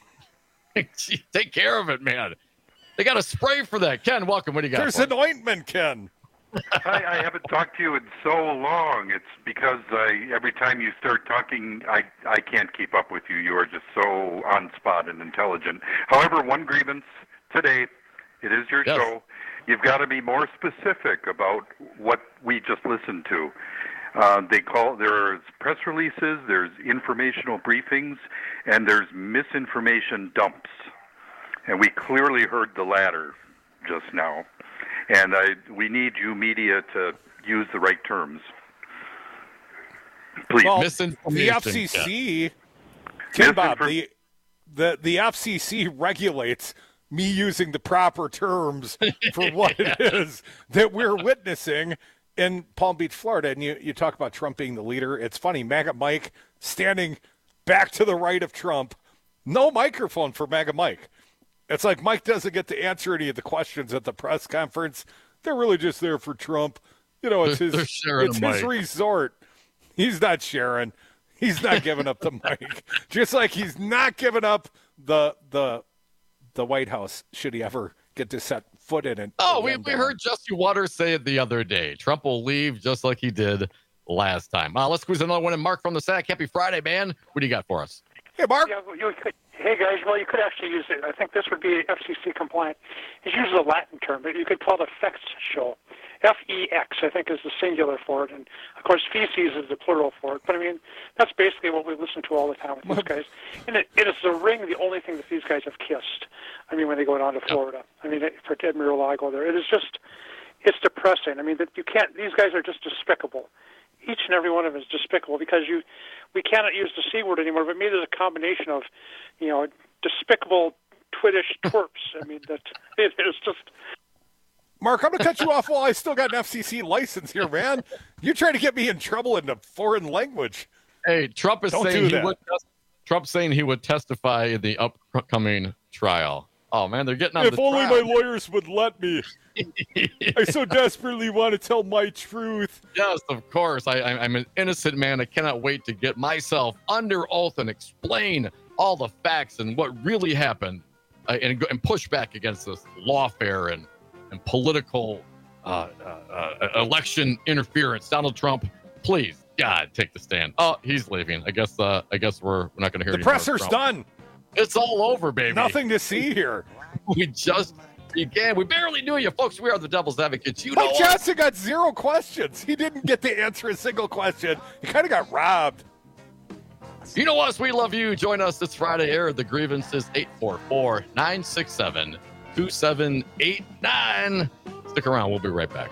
Speaker 18: Take care of it, man. They got a spray for that. Ken, welcome. What do you got?
Speaker 16: There's an ointment, Ken.
Speaker 4: I, I haven't talked to you in so long. It's because I, every time you start talking, I, I can't keep up with you. You are just so on spot and intelligent. However, one grievance today, it is your
Speaker 18: Yes.
Speaker 4: show. You've got to be more specific about what we just listened to. Uh, they call there's press releases, there's informational briefings, and there's misinformation dumps. And we clearly heard the latter just now. And I, we need you media to use the right terms. Please.
Speaker 16: Well, the F C C, Tim Bob, the, the, the F C C regulates me using the proper terms for what it is that we're witnessing in Palm Beach, Florida. And you, you talk about Trump being the leader. It's funny, MAGA Mike standing back to the right of Trump. No microphone for MAGA Mike. It's like Mike doesn't get to answer any of the questions at the press conference. They're really just there for Trump. You know, it's his,
Speaker 18: They're sharing
Speaker 16: it's
Speaker 18: a
Speaker 16: his
Speaker 18: mic.
Speaker 16: resort. He's not sharing. He's not giving up the mic. Just like he's not giving up the the the White House should he ever get to set foot in it.
Speaker 18: Oh, we, we heard Jesse Waters say it the other day. Trump will leave just like he did last time. Uh, let's squeeze another one in. Mark from the Sack. Happy Friday, man. What do you got for us?
Speaker 16: Hey, Mark.
Speaker 5: Yeah, well, you could, hey, guys. Well, you could actually use it. I think this would be F C C compliant. It uses a Latin term, but you could call it a fex show. F E X, I think, is the singular for it. And, of course, feces is the plural for it. But, I mean, that's basically what we listen to all the time with these guys. And it, it is the ring, the only thing that these guys have kissed. I mean, when they go down to Florida. I mean, for Ted Mar-a-Lago there. It is just, it's depressing. I mean, that you can't, these guys are just despicable. Each and every one of them is despicable because you, we cannot use the C word anymore, but maybe there's a combination of, you know, despicable, twittish twerps. I mean, that it is just...
Speaker 16: Mark, I'm going to cut you off while I still got an F C C license here, man. You're trying to get me in trouble in a foreign language.
Speaker 18: Hey, Trump is
Speaker 16: Don't
Speaker 18: saying
Speaker 16: do
Speaker 18: he
Speaker 16: that.
Speaker 18: would tes- Trump's saying he would testify in the upcoming trial. Oh man, they're getting on
Speaker 16: If
Speaker 18: the
Speaker 16: only
Speaker 18: trial.
Speaker 16: my lawyers would let me. I so desperately want to tell my truth.
Speaker 18: Yes, of course. I, I, I'm an innocent man. I cannot wait to get myself under oath and explain all the facts and what really happened, uh, and, go- and push back against this lawfare and and political uh, uh, uh, election interference. Donald Trump, please, God, take the stand. Oh, he's leaving. I guess. Uh, I guess we're we're not going to hear
Speaker 16: The
Speaker 18: any more
Speaker 16: presser's
Speaker 18: Trump.
Speaker 16: done.
Speaker 18: It's all over, baby.
Speaker 16: Nothing to see here.
Speaker 18: We just began. We barely knew you, folks. We are the Devil's Advocates. You know
Speaker 16: Mike
Speaker 18: us.
Speaker 16: Johnson got zero questions. He didn't get to answer a single question. He kind of got robbed.
Speaker 18: You know us. We love you. Join us this Friday. Air the grievances eight four four, nine six seven, two seven eight nine. Stick around. We'll be right back.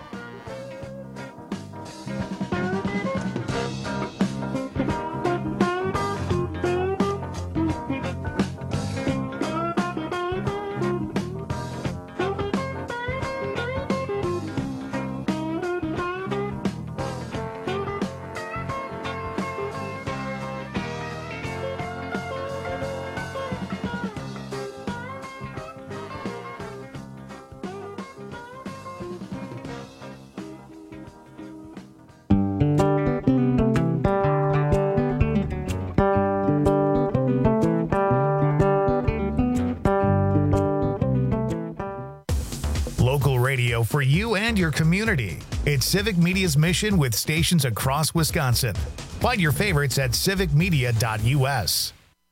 Speaker 1: for you and your community. It's Civic Media's mission with stations across Wisconsin. Find your favorites at civic media dot u s.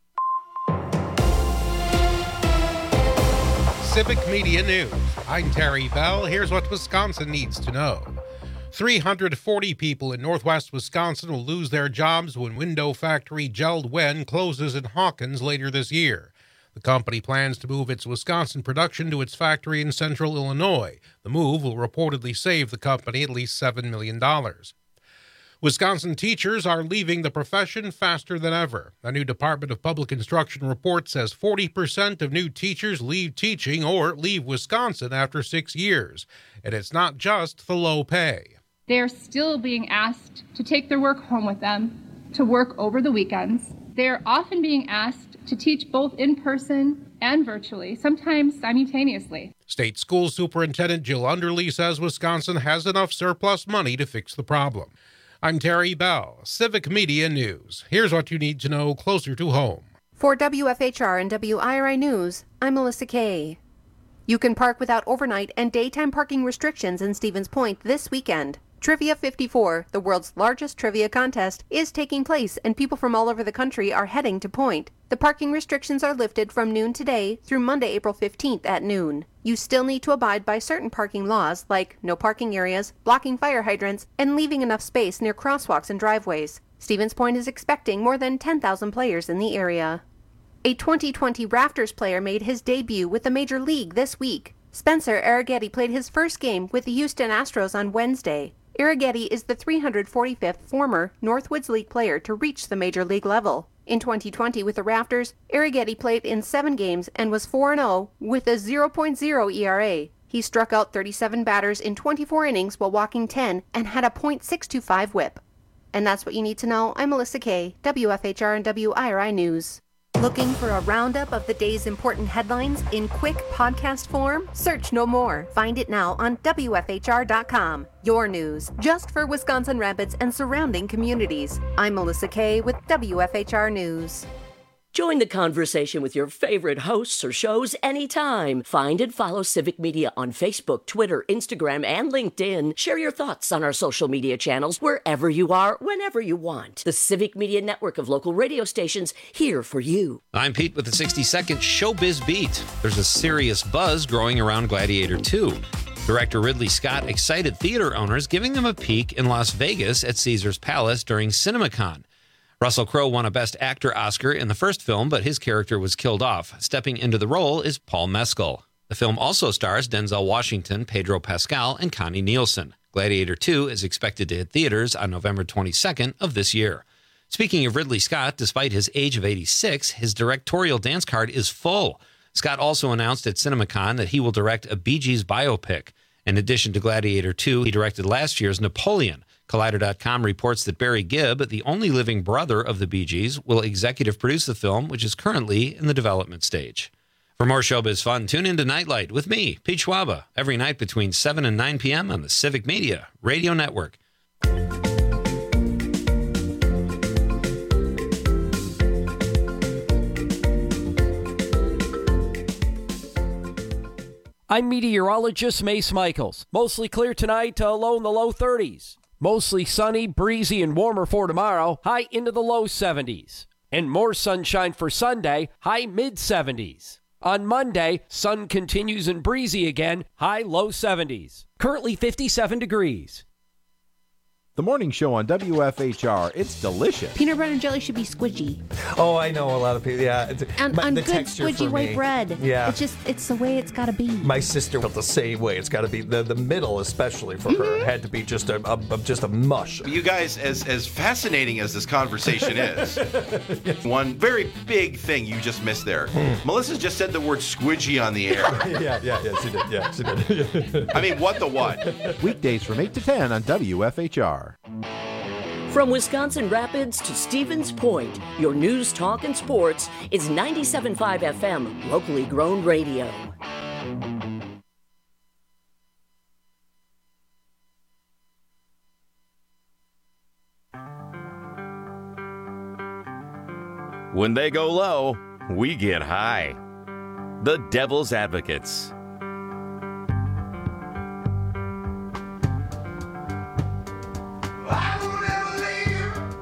Speaker 6: Civic Media News. I'm Terry Bell. Here's what Wisconsin needs to know. three hundred forty people in northwest Wisconsin will lose their jobs when window factory JELD-WEN closes in Hawkins later this year. The company plans to move its Wisconsin production to its factory in central Illinois. The move will reportedly save the company at least seven million dollars. Wisconsin teachers are leaving the profession faster than ever. A new Department of Public Instruction report says forty percent of new teachers leave teaching or leave Wisconsin after six years. And it's not just the low pay.
Speaker 7: They are still being asked to take their work home with them, to work over the weekends. They are often being asked to teach both in person and virtually, sometimes simultaneously.
Speaker 6: State School Superintendent Jill Underly says Wisconsin has enough surplus money to fix the problem. I'm Terry Bell, Civic Media News. Here's what you need to know closer to home.
Speaker 8: For W F H R and W I R I News, I'm Melissa Kay. You can park without overnight and daytime parking restrictions in Stevens Point this weekend. Trivia fifty-four, the world's largest trivia contest, is taking place and people from all over the country are heading to Point. The parking restrictions are lifted from noon today through Monday, April fifteenth at noon. You still need to abide by certain parking laws like no parking areas, blocking fire hydrants, and leaving enough space near crosswalks and driveways. Stevens Point is expecting more than ten thousand players in the area. A twenty twenty Rafters player made his debut with the Major League this week. Spencer Arrighetti played his first game with the Houston Astros on Wednesday. Arrighetti is the three hundred forty-fifth former Northwoods League player to reach the Major League level. In twenty twenty with the Rafters, Arrighetti played in seven games and was four and oh with a zero point oh E R A. He struck out thirty-seven batters in twenty-four innings while walking ten and had a point six two five whip. And that's what you need to know. I'm Melissa Kay, W F H R and W I R I News. Looking for a roundup of the day's important headlines in quick podcast form? Search no more. Find it now on W F H R dot com. Your news, just for Wisconsin Rapids and surrounding communities. I'm Melissa Kay with W F H R News.
Speaker 14: Join the conversation with your favorite hosts or shows anytime. Find and follow Civic Media on Facebook, Twitter, Instagram, and LinkedIn. Share your thoughts on our social media channels wherever you are, whenever you want. The Civic Media network of local radio stations here for you.
Speaker 9: I'm Pete with the sixty second Showbiz Beat. There's a serious buzz growing around Gladiator two. Director Ridley Scott excited theater owners, giving them a peek in Las Vegas at Caesars Palace during CinemaCon. Russell Crowe won a Best Actor Oscar in the first film, but his character was killed off. Stepping into the role is Paul Mescal. The film also stars Denzel Washington, Pedro Pascal, and Connie Nielsen. Gladiator two is expected to hit theaters on November twenty-second of this year. Speaking of Ridley Scott, despite his age of eighty-six, his directorial dance card is full. Scott also announced at CinemaCon that he will direct a Bee Gees biopic. In addition to Gladiator two, he directed last year's Napoleon. Collider dot com reports that Barry Gibb, the only living brother of the Bee Gees, will executive produce the film, which is currently in the development stage. For more showbiz fun, tune in to Nightlight with me, Pete Schwaba, every night between seven and nine p.m. on the Civic Media Radio Network.
Speaker 13: I'm meteorologist Mace Michaels. Mostly clear tonight to low in the low thirties. Mostly sunny, breezy, and warmer for tomorrow, high into the low seventies. And more sunshine for Sunday, high mid seventies. On Monday, sun continues and breezy again, high low seventies. Currently fifty-seven degrees.
Speaker 10: The morning show on W F H R, it's delicious.
Speaker 12: Peanut butter and jelly should be squidgy.
Speaker 27: Oh, I know a lot of people, yeah. It's,
Speaker 12: And
Speaker 27: my,
Speaker 12: on
Speaker 27: the
Speaker 12: good
Speaker 27: texture
Speaker 12: squidgy
Speaker 27: for
Speaker 12: white
Speaker 27: me.
Speaker 12: bread.
Speaker 27: Yeah.
Speaker 12: It's just, it's the way it's got to be.
Speaker 27: My sister felt the same way. It's got to be, the, the middle especially for
Speaker 12: Mm-hmm.
Speaker 27: her, had to be just a, a, a just a mush.
Speaker 28: You guys, as as fascinating as this conversation is, yes. One very big thing you just missed there.
Speaker 27: Hmm.
Speaker 28: Melissa just said the word squidgy on the air.
Speaker 27: yeah, yeah, yeah, she did. Yeah, she did.
Speaker 28: I mean, what the what?
Speaker 10: Weekdays from eight to ten on W F H R.
Speaker 14: From Wisconsin Rapids to Stevens Point, your news, talk, and sports is ninety-seven point five F M, locally grown radio.
Speaker 2: When they go low, we get high. The Devil's Advocates.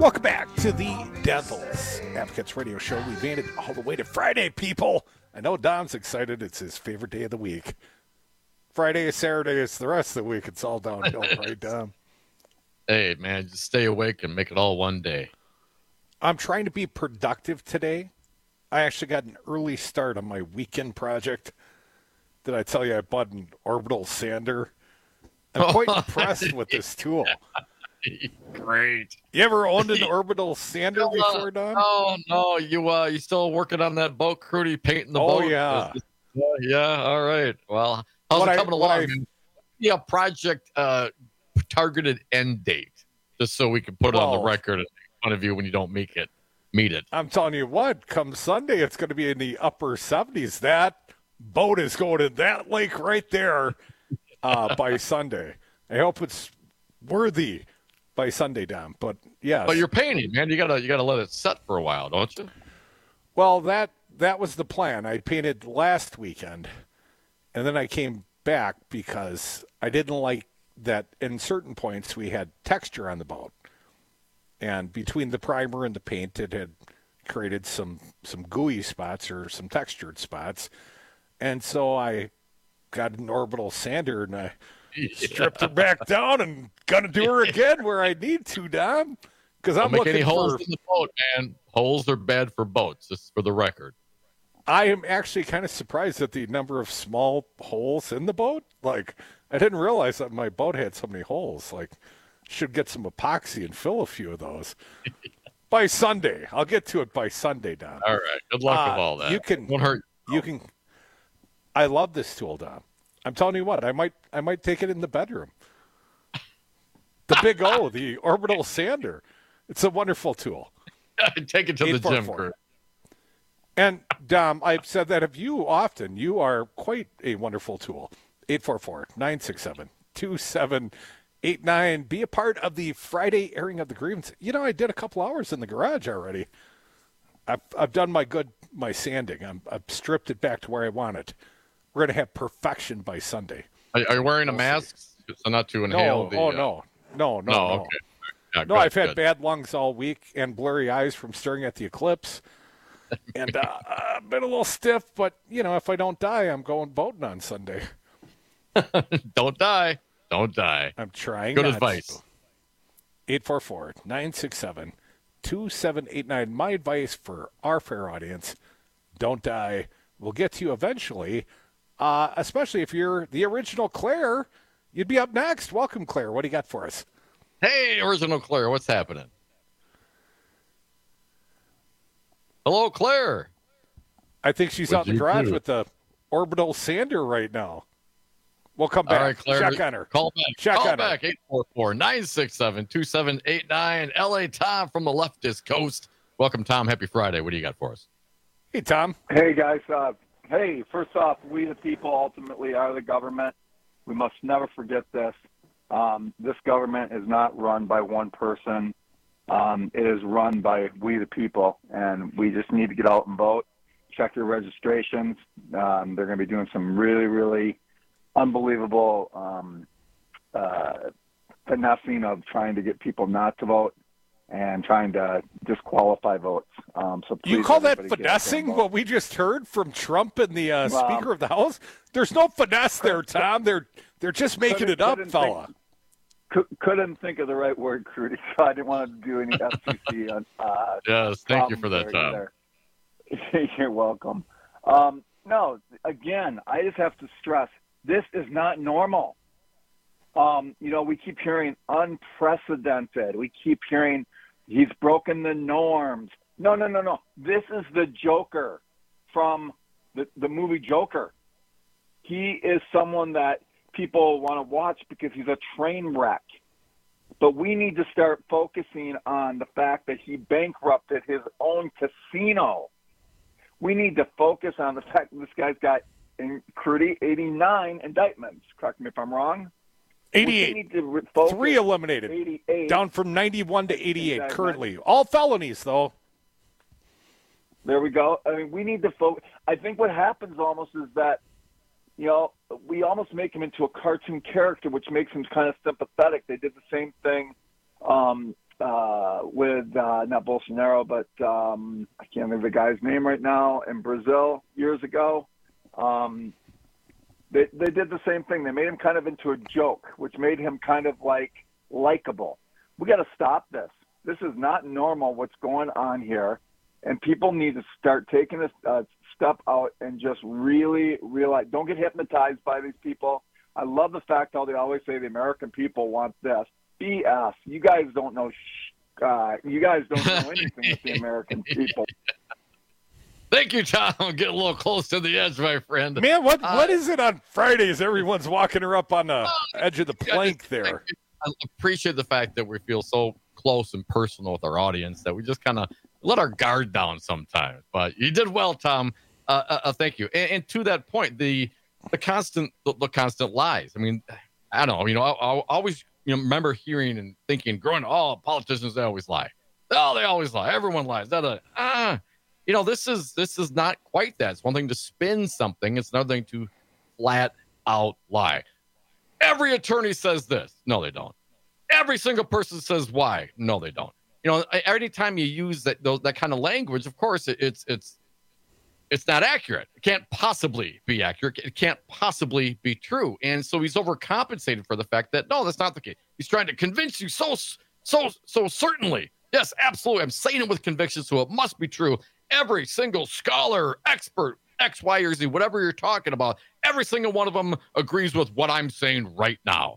Speaker 16: Welcome back to the Devil's Advocates Radio Show. We made it all the way to Friday, people. I know Dom's excited. It's his favorite day of the week. Friday, Saturday, it's the rest of the week. It's all downhill, right, Dom?
Speaker 18: Hey, man, just stay awake and make it all one day.
Speaker 16: I'm trying to be productive today. I actually got an early start on my weekend project. Did I tell you I bought an orbital sander? I'm quite impressed with this tool.
Speaker 18: Great.
Speaker 16: You ever owned an orbital sander before, Don?
Speaker 18: Oh no, you uh, you still working on that boat, Crudy, painting the
Speaker 16: Oh,
Speaker 18: boat?
Speaker 16: yeah.
Speaker 18: Uh, yeah. All right. Well, how's
Speaker 16: What
Speaker 18: it
Speaker 16: I-
Speaker 18: coming
Speaker 16: what
Speaker 18: along?
Speaker 16: I-
Speaker 18: man? Yeah, project uh, targeted end date, just so we can put it on the
Speaker 16: Well-
Speaker 18: record and make fun of you when you don't make it. Meet it.
Speaker 16: I'm telling you what, come Sunday, it's going to be in the upper seventies. That boat is going in that lake right there uh, by Sunday. I hope it's worthy by Sunday, Dom. But yes.
Speaker 18: But you're painting, man. You gotta you gotta let it set for a while, don't you?
Speaker 16: Well, that that was the plan. I painted last weekend, and then I came back because I didn't like that in certain points we had texture on the boat. And between the primer and the paint, it had created some, some gooey spots or some textured spots. And so I got an orbital sander and I
Speaker 18: Yeah.
Speaker 16: stripped her back down and gonna do her again where I need to, Dom. Because
Speaker 18: Don't
Speaker 16: I'm
Speaker 18: make
Speaker 16: looking
Speaker 18: any holes
Speaker 16: for.
Speaker 18: in the boat, man. Holes are bad for boats, just for the record.
Speaker 16: I am actually kind of surprised at the number of small holes in the boat. Like, I didn't realize that my boat had so many holes. Like, should get some epoxy and fill a few of those. By Sunday. I'll get to it by Sunday, Dom.
Speaker 18: All right. Good luck with
Speaker 16: Uh,
Speaker 18: all that.
Speaker 16: You can,
Speaker 18: Won't hurt.
Speaker 16: you can. I love this tool, Dom. I'm telling you what, I might I might take it in the bedroom. The Big O, the orbital sander. It's a wonderful tool.
Speaker 18: Take it to the
Speaker 16: eight four
Speaker 18: gym,
Speaker 16: four.
Speaker 18: Kurt.
Speaker 16: And Dom, I've said that of you often. You are quite a wonderful tool. eight four four, nine six seven, two seven eight nine. Be a part of the Friday airing of the grievance. You know, I did a couple hours in the garage already. I've I've done my good my sanding. I'm, I've stripped it back to where I want it. We're going to have perfection by Sunday.
Speaker 18: Are, are you wearing a
Speaker 16: We'll
Speaker 18: mask so not to inhale
Speaker 16: No,
Speaker 18: the?
Speaker 16: oh
Speaker 18: uh,
Speaker 16: no, no, no,
Speaker 18: no,
Speaker 16: no.
Speaker 18: okay. Yeah,
Speaker 16: No,
Speaker 18: good,
Speaker 16: I've had
Speaker 18: good.
Speaker 16: bad lungs all week and blurry eyes from staring at the eclipse. And uh, I've been a little stiff, but, you know, if I don't die, I'm going boating on Sunday.
Speaker 18: Don't die. Don't die.
Speaker 16: I'm trying.
Speaker 18: Good
Speaker 16: not
Speaker 18: advice.
Speaker 16: to. eight four four, nine six seven, two seven eight nine. My advice for our fair audience, don't die. We'll get to you eventually, uh, especially if you're the original Claire. You'd be up next. Welcome, Claire. What do you got for us?
Speaker 18: Hey, original Claire, what's happening? Hello, Claire.
Speaker 16: I think she's
Speaker 18: What'd
Speaker 16: out in the
Speaker 18: you
Speaker 16: garage
Speaker 18: do?
Speaker 16: with the orbital sander right now. We'll come
Speaker 18: All
Speaker 16: back.
Speaker 18: right, Claire.
Speaker 16: Check on her.
Speaker 18: Call back.
Speaker 16: Check
Speaker 18: Call
Speaker 16: on her.
Speaker 18: back. eight four four, nine six seven, two seven eight nine. L A Tom from the leftist coast. Welcome, Tom. Happy Friday. What do you got for us?
Speaker 16: Hey, Tom.
Speaker 11: Hey, guys. Uh, hey, first off, we the people ultimately are the government. We must never forget this. Um, this government is not run by one person. Um, it is run by we the people, and we just need to get out and vote. Check your registrations. Um, they're going to be doing some really, really unbelievable um, uh, finessing of trying to get people not to vote and trying to disqualify votes. Um, so
Speaker 16: You
Speaker 11: please,
Speaker 16: call that
Speaker 11: everybody, get out there and
Speaker 16: finessing?
Speaker 11: vote.
Speaker 16: What we just heard from Trump and the uh,
Speaker 11: Well,
Speaker 16: Speaker of the House? There's no finesse there, Tom. They're they're just making
Speaker 11: couldn't-
Speaker 16: it up,
Speaker 11: couldn't
Speaker 16: fella.
Speaker 11: think- cou- Couldn't think of the right word, Crudy, so I didn't want to do any F C C. On, uh,
Speaker 18: Yes, thank you for that,
Speaker 11: problems
Speaker 18: Tom.
Speaker 11: there. You're welcome. Um, no, again, I just have to stress, this is not normal. Um, you know, we keep hearing unprecedented. We keep hearing he's broken the norms. No, no, no, no. This is the Joker from the, the movie Joker. He is someone that people want to watch because he's a train wreck. But we need to start focusing on the fact that he bankrupted his own casino. We need to focus on the fact that this guy's got, in Crudy, eighty-nine indictments. Correct me if I'm wrong.
Speaker 16: eighty-eight.
Speaker 11: We need to re- focus-
Speaker 16: Three eliminated.
Speaker 11: eighty-eight.
Speaker 16: Down from ninety-one to eighty-eight
Speaker 11: Exactly.
Speaker 16: currently. All felonies, though.
Speaker 11: There we go. I mean, we need to focus. I think what happens almost is that, you know, we almost make him into a cartoon character, which makes him kind of sympathetic. They did the same thing um, uh, with uh, not Bolsonaro, but um, I can't remember the guy's name right now, in Brazil years ago. Um, they they did the same thing. They made him kind of into a joke, which made him kind of like likable. We got to stop this. This is not normal what's going on here, and people need to start taking a uh, step out and just really realize. Don't get hypnotized by these people. I love the fact how they always say the American people want this. B S. You guys don't know. Sh- uh, you guys don't know anything with the American people.
Speaker 18: Thank you, Tom. I'm getting a little close to the edge, my friend.
Speaker 16: Man, what
Speaker 18: uh,
Speaker 16: what is it on Fridays? Everyone's walking her up on the edge of the plank there.
Speaker 18: I appreciate the fact that we feel so close and personal with our audience that we just kind of let our guard down sometimes. But you did well, Tom. Uh, uh, uh, thank you. And, and to that point, the the constant the, the constant lies. I mean, I don't know. You know, I, I always you know remember hearing and thinking, growing, oh, politicians, they always lie. Oh, they always lie. Everyone lies. Da, da. Ah. You know, this is this is not quite that. It's one thing to spin something. It's another thing to flat out lie. Every attorney says this. No, they don't. Every single person says why. No, they don't. You know, every time you use that those, that kind of language, of course, it, it's it's it's not accurate. It can't possibly be accurate. It can't possibly be true. And so he's overcompensated for the fact that no, that's not the case. He's trying to convince you so so so certainly. Yes, absolutely. I'm saying it with conviction, so it must be true. Every single scholar, expert, X, Y, or Z, whatever you're talking about, every single one of them agrees with what I'm saying right now.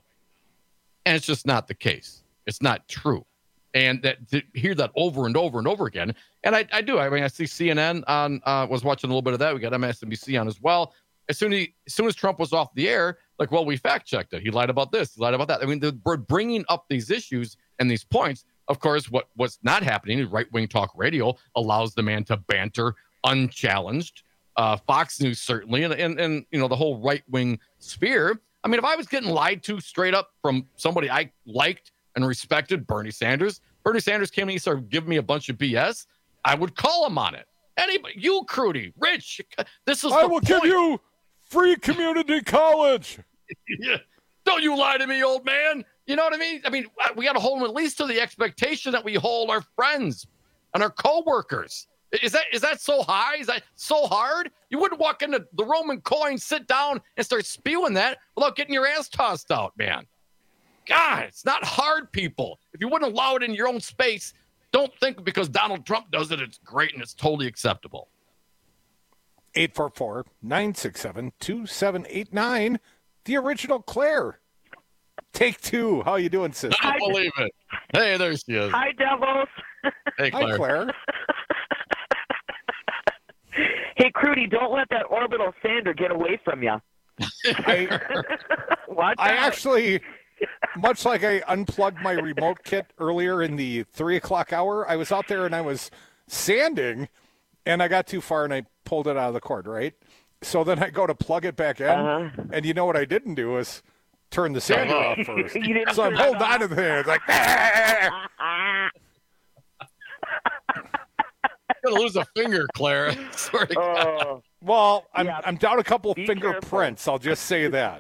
Speaker 18: And it's just not the case. It's not true. And that to hear that over and over and over again, and I, I do. I mean, I see C N N on, uh, was watching a little bit of that. We got M S N B C on as well. As soon as, he, as soon as Trump was off the air, like, well, we fact-checked it. He lied about this. He lied about that. I mean, we're bringing up these issues and these points. Of course, what, what's not happening is right-wing talk radio allows the man to banter unchallenged. Uh, Fox News, certainly, and, and, and you know, the whole right-wing sphere. I mean, if I was getting lied to straight up from somebody I liked and respected, Bernie Sanders, Bernie Sanders came and he started giving me a bunch of B S, I would call him on it. Anybody, you, Crudy, Rich, this is
Speaker 16: I
Speaker 18: the
Speaker 16: will
Speaker 18: point.
Speaker 16: give you free community college.
Speaker 18: Yeah. Don't you lie to me, old man. You know what I mean? I mean, we got to hold them at least to the expectation that we hold our friends and our coworkers. Is that is that so high? Is that so hard? You wouldn't walk into the Roman coin, sit down, and start spewing that without getting your ass tossed out, man. God, it's not hard, people. If you wouldn't allow it in your own space, don't think because Donald Trump does it, it's great and it's totally acceptable.
Speaker 16: eight four four, nine six seven, two seven eight nine. The original Claire. Take two. How you doing, sister?
Speaker 18: I don't believe it. Hey, there she is.
Speaker 15: Hi, Devils.
Speaker 18: Hey, Claire.
Speaker 16: Hi, Claire.
Speaker 15: Hey, Crudy, don't let that orbital sander get away from you.
Speaker 16: I,
Speaker 15: Watch
Speaker 16: I
Speaker 15: out.
Speaker 16: actually, much like I unplugged my remote kit earlier in the three o'clock hour, I was out there and I was sanding, and I got too far and I pulled it out of the cord, right? So then I go to plug it back in,
Speaker 15: Uh-huh.
Speaker 16: and you know what I didn't do is turn the sander off first.
Speaker 15: You didn't
Speaker 16: So I'm
Speaker 15: turn it
Speaker 16: holding
Speaker 15: off.
Speaker 16: on to the thing. It's like, ah!
Speaker 18: You're going to lose a finger, Claire. I swear to God.
Speaker 15: Oh.
Speaker 16: Well, I'm
Speaker 15: Yeah.
Speaker 16: I'm down a couple of
Speaker 15: Be
Speaker 16: fingerprints. I'll just say that.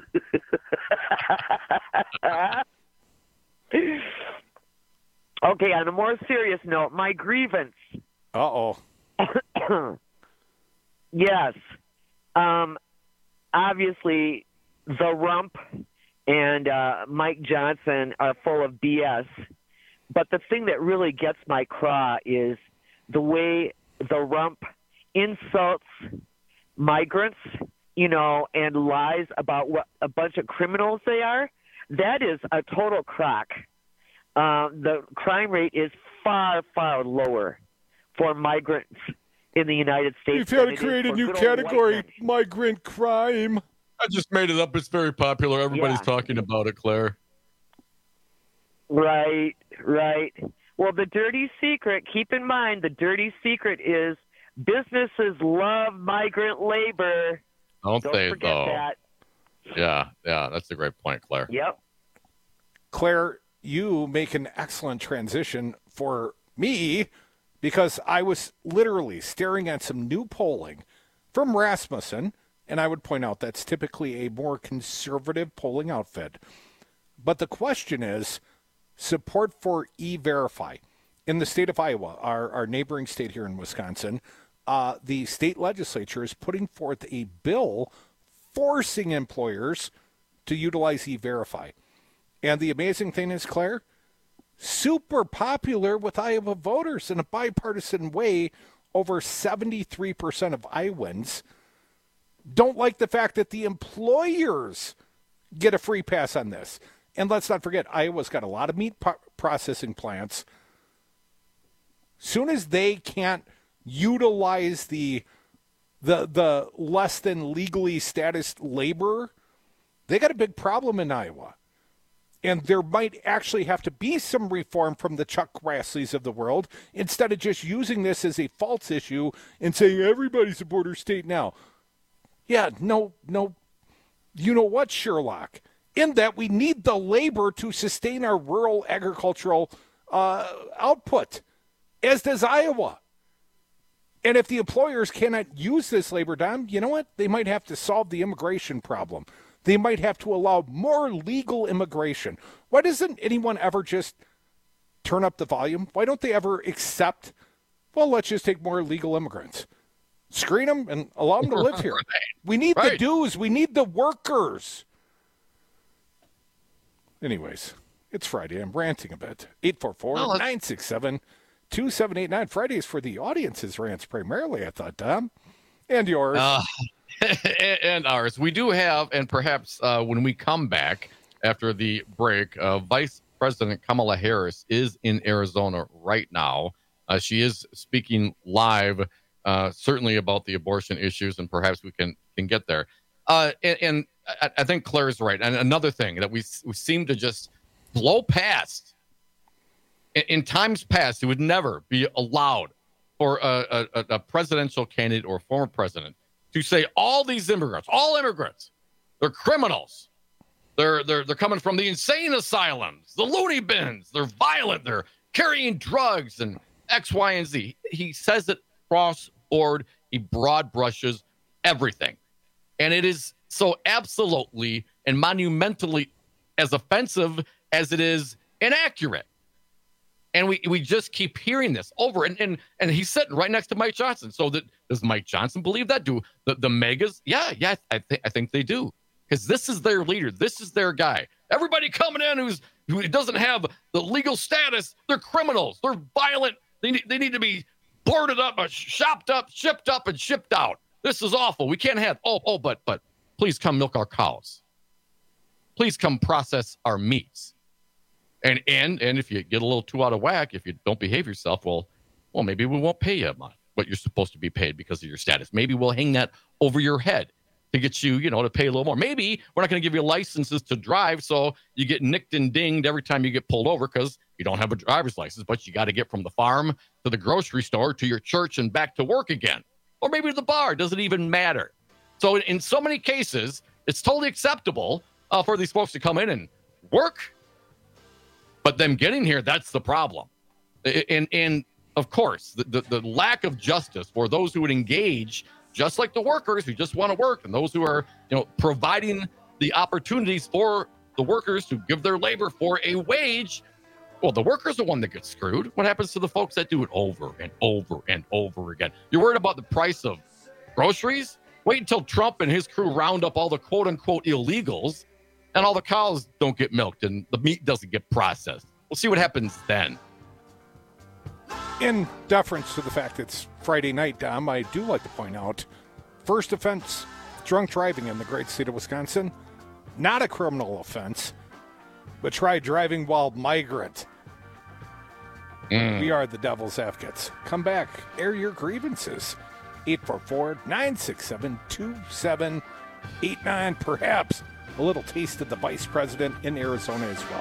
Speaker 15: Okay, on a more serious note, my grievance.
Speaker 16: Uh oh.
Speaker 15: Yes. Um, obviously, the Rump and uh, Mike Johnson are full of B S. But the thing that really gets my craw is the way the Rump insults migrants, you know, and lies about what a bunch of criminals they are. That is a total crock. Uh, the crime rate is far, far lower for migrants in the United States.
Speaker 16: We've had
Speaker 15: than
Speaker 16: to
Speaker 15: it is
Speaker 16: create a
Speaker 15: for
Speaker 16: new
Speaker 15: good old white
Speaker 16: category,
Speaker 15: men.
Speaker 16: migrant crime.
Speaker 18: I just made it up. It's very popular. Everybody's
Speaker 15: Yeah.
Speaker 18: talking about it, Claire.
Speaker 15: Right, right. Well, the dirty secret, keep in mind, the dirty secret is businesses love migrant labor.
Speaker 18: Don't,
Speaker 15: Don't
Speaker 18: they,
Speaker 15: forget
Speaker 18: though?
Speaker 15: that.
Speaker 18: Yeah, yeah, that's a great point, Claire.
Speaker 15: Yep.
Speaker 16: Claire, you make an excellent transition for me because I was literally staring at some new polling from Rasmussen, and I would point out that's typically a more conservative polling outfit. But the question is, support for E-Verify. In the state of Iowa, our, our neighboring state here in Wisconsin, uh, the state legislature is putting forth a bill forcing employers to utilize E-Verify. And the amazing thing is, Claire, super popular with Iowa voters in a bipartisan way. Over seventy-three percent of Iowans don't like the fact that the employers get a free pass on this. And let's not forget, Iowa's got a lot of meat po- processing plants. Soon as they can't utilize the the the less than legally status labor, they got a big problem in Iowa. And there might actually have to be some reform from the Chuck Grassley's of the world, instead of just using this as a false issue and saying everybody's a border state now. Yeah, no, no, you know what, Sherlock? In that we need the labor to sustain our rural agricultural uh, output, as does Iowa. And if the employers cannot use this labor, Dom, you know what? They might have to solve the immigration problem. They might have to allow more legal immigration. Why doesn't anyone ever just turn up the volume? Why don't they ever accept, well, let's just take more legal immigrants. Screen them and allow them to live here. Right. We need right. the dues. We need the workers. Anyways, it's Friday. I'm ranting a bit. eight four four, nine six seven, two seven eight nine. Fridays for the audience's rants primarily, I thought, Tom. And yours.
Speaker 18: Uh. And ours. We do have, and perhaps uh, when we come back after the break, uh, Vice President Kamala Harris is in Arizona right now. Uh, she is speaking live, uh, certainly about the abortion issues, and perhaps we can, can get there. Uh, and and I, I think Claire's right. And another thing that we, we seem to just blow past. In, in times past, it would never be allowed for a, a, a presidential candidate or former president to say all these immigrants, all immigrants, they're criminals. They're they're they're coming from the insane asylums, the loony bins. They're violent. They're carrying drugs and X, Y, and Z. He says it cross board. He broad brushes everything, and it is so absolutely and monumentally as offensive as it is inaccurate. And we, we just keep hearing this over. And, and and he's sitting right next to Mike Johnson. So that, does Mike Johnson believe that? Do the, the megas? Yeah, yeah, I, th- I think they do. Because this is their leader. This is their guy. Everybody coming in who's who doesn't have the legal status, they're criminals. They're violent. They need, they need to be boarded up, or shopped up, shipped up, and shipped out. This is awful. We can't have, oh, oh, but, but please come milk our cows. Please come process our meats. And and and if you get a little too out of whack, if you don't behave yourself, well, well, maybe we won't pay you what you're supposed to be paid because of your status. Maybe we'll hang that over your head to get you, you know, to pay a little more. Maybe we're not going to give you licenses to drive, so you get nicked and dinged every time you get pulled over because you don't have a driver's license, but you got to get from the farm to the grocery store to your church and back to work again. Or maybe to the bar. Doesn't even matter. So in, in so many cases, it's totally acceptable uh, for these folks to come in and work. But them getting here, that's the problem. And, and of course, the, the, the lack of justice for those who would engage, just like the workers who just want to work, and those who are, you know, providing the opportunities for the workers to give their labor for a wage. Well, the workers are the one that gets screwed. What happens to the folks that do it over and over and over again? You're worried about the price of groceries? Wait until Trump and his crew round up all the quote-unquote illegals, and all the cows don't get milked and the meat doesn't get processed. We'll see what happens then.
Speaker 16: In deference to the fact that it's Friday night, Dom, I do like to point out, first offense, drunk driving in the great state of Wisconsin, not a criminal offense, but try driving while migrant. Mm. We are the devil's advocates. Come back, air your grievances. eight four four, nine six seven, two seven eight nine, perhaps a little taste of the vice president in Arizona as well.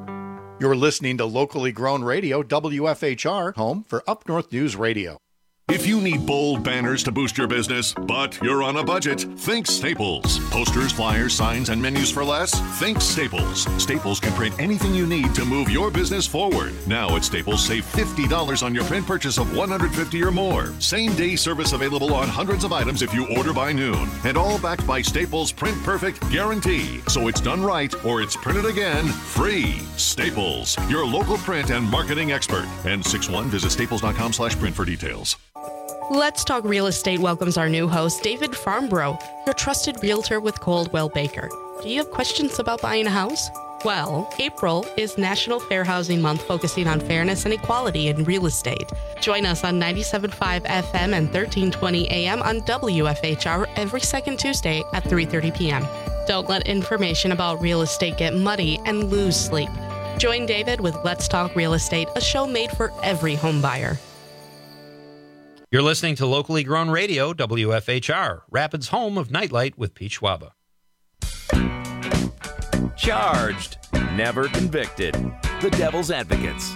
Speaker 1: You're listening to locally grown radio, W F H R, home for Up North News Radio.
Speaker 17: If you need bold banners to boost your business, but you're on a budget, think Staples. Posters, flyers, signs, and menus for less? Think Staples. Staples can print anything you need to move your business forward. Now at Staples, save fifty dollars on your print purchase of one hundred fifty dollars or more. Same-day service available on hundreds of items if you order by noon. And all backed by Staples' Print Perfect guarantee. So it's done right or it's printed again free. Staples, your local print and marketing expert. And six one, visit staples.com slash print for details.
Speaker 26: Let's Talk Real Estate welcomes our new host, David Farnborough, your trusted realtor with Coldwell Banker. Do you have questions about buying a house? Well, April is National Fair Housing Month, focusing on fairness and equality in real estate. Join us on ninety-seven point five F M and thirteen twenty A M on W F H R every second Tuesday at three thirty p.m. Don't let information about real estate get muddy and lose sleep. Join David with Let's Talk Real Estate, a show made for every home buyer.
Speaker 9: You're listening to locally grown radio, W F H R, Rapids' home of Nightlight with Pete Schwaba.
Speaker 2: Charged, never convicted. The Devil's Advocates.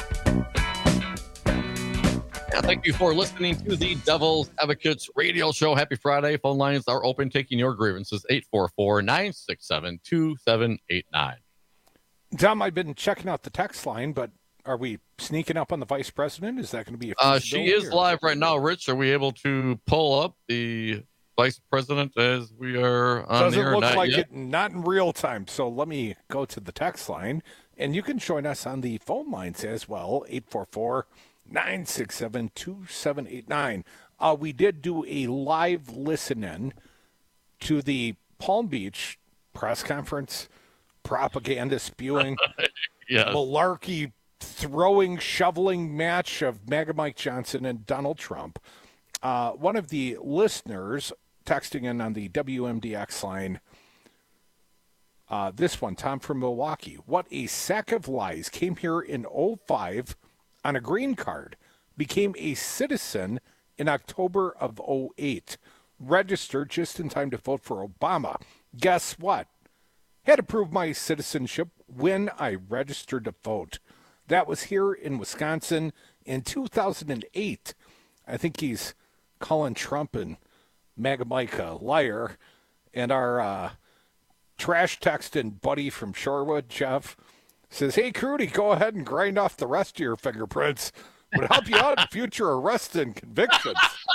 Speaker 18: Yeah, thank you for listening to the Devil's Advocates radio show. Happy Friday. Phone lines are open, taking your grievances. eight four four, nine six seven, two seven eight nine.
Speaker 16: Tom, I've been checking out the text line, but are we sneaking up on the vice president? Is that going to be a
Speaker 18: Uh, she is
Speaker 16: or?
Speaker 18: live right now. Rich, are we able to pull up the vice president as we are on
Speaker 16: Doesn't
Speaker 18: air?
Speaker 16: look
Speaker 18: Not
Speaker 16: like
Speaker 18: yet.
Speaker 16: it, not in real time. So let me go to the text line, and you can join us on the phone lines as well, eight four four, nine six seven, two seven eight nine. Uh, we did do a live listen-in to the Palm Beach press conference, propaganda spewing,
Speaker 18: yes.
Speaker 16: malarkey throwing, shoveling match of MAGA Mike Johnson and Donald Trump. Uh, one of the listeners texting in on the W M D X line, uh, this one, Tom from Milwaukee. What a sack of lies. Came here in oh five on a green card. Became a citizen in October of oh eight. Registered just in time to vote for Obama. Guess what? Had to prove my citizenship when I registered to vote. That was here in Wisconsin in two thousand eight. I think he's calling Trump and MAGA Mike a liar. And our uh, trash texting buddy from Shorewood, Jeff, says, hey, Crudy, go ahead and grind off the rest of your fingerprints. Would help you out in future arrests and convictions.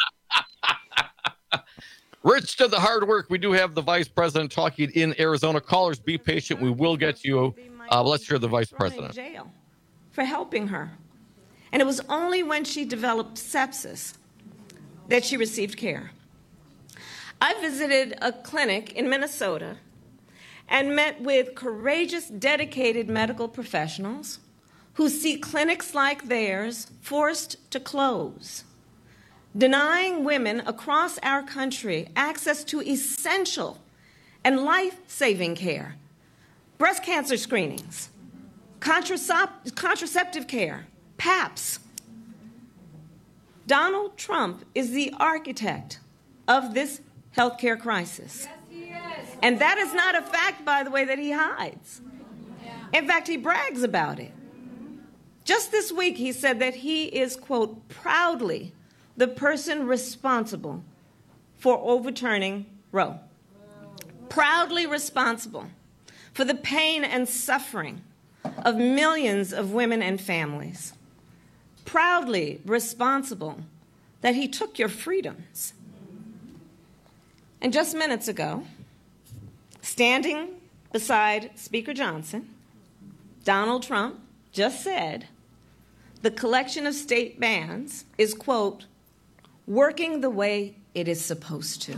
Speaker 18: Rich did the hard work. We do have the vice president talking in Arizona. Callers, be patient. We will get to you. Uh, let's hear the vice president.
Speaker 19: Jail for helping her. And it was only when she developed sepsis that she received care. I visited a clinic in Minnesota and met with courageous, dedicated medical professionals who see clinics like theirs forced to close, denying women across our country access to essential and life-saving care, breast cancer screenings, contracept- contraceptive care, P A P S. Donald Trump is the architect of this healthcare crisis. Yes, he is. And that is not a fact, by the way, that he hides. Yeah. In fact, he brags about it. Just this week, he said that he is, quote, proudly the person responsible for overturning Roe. Proudly responsible for the pain and suffering of millions of women and families. Proudly responsible that he took your freedoms. And just minutes ago, standing beside Speaker Johnson, Donald Trump just said the collection of state bans is, quote, working the way it is supposed to.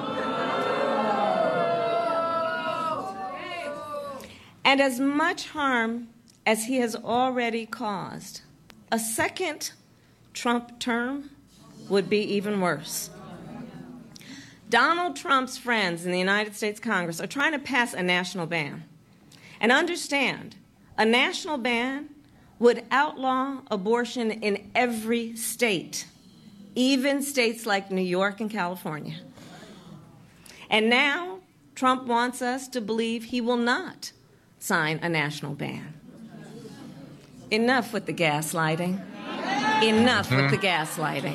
Speaker 19: And as much harm as he has already caused, a second Trump term would be even worse. Donald Trump's friends in the United States Congress are trying to pass a national ban. And understand, a national ban would outlaw abortion in every state, even states like New York and California. And now Trump wants us to believe he will not sign a national ban. Enough with the gaslighting. Enough with the gaslighting.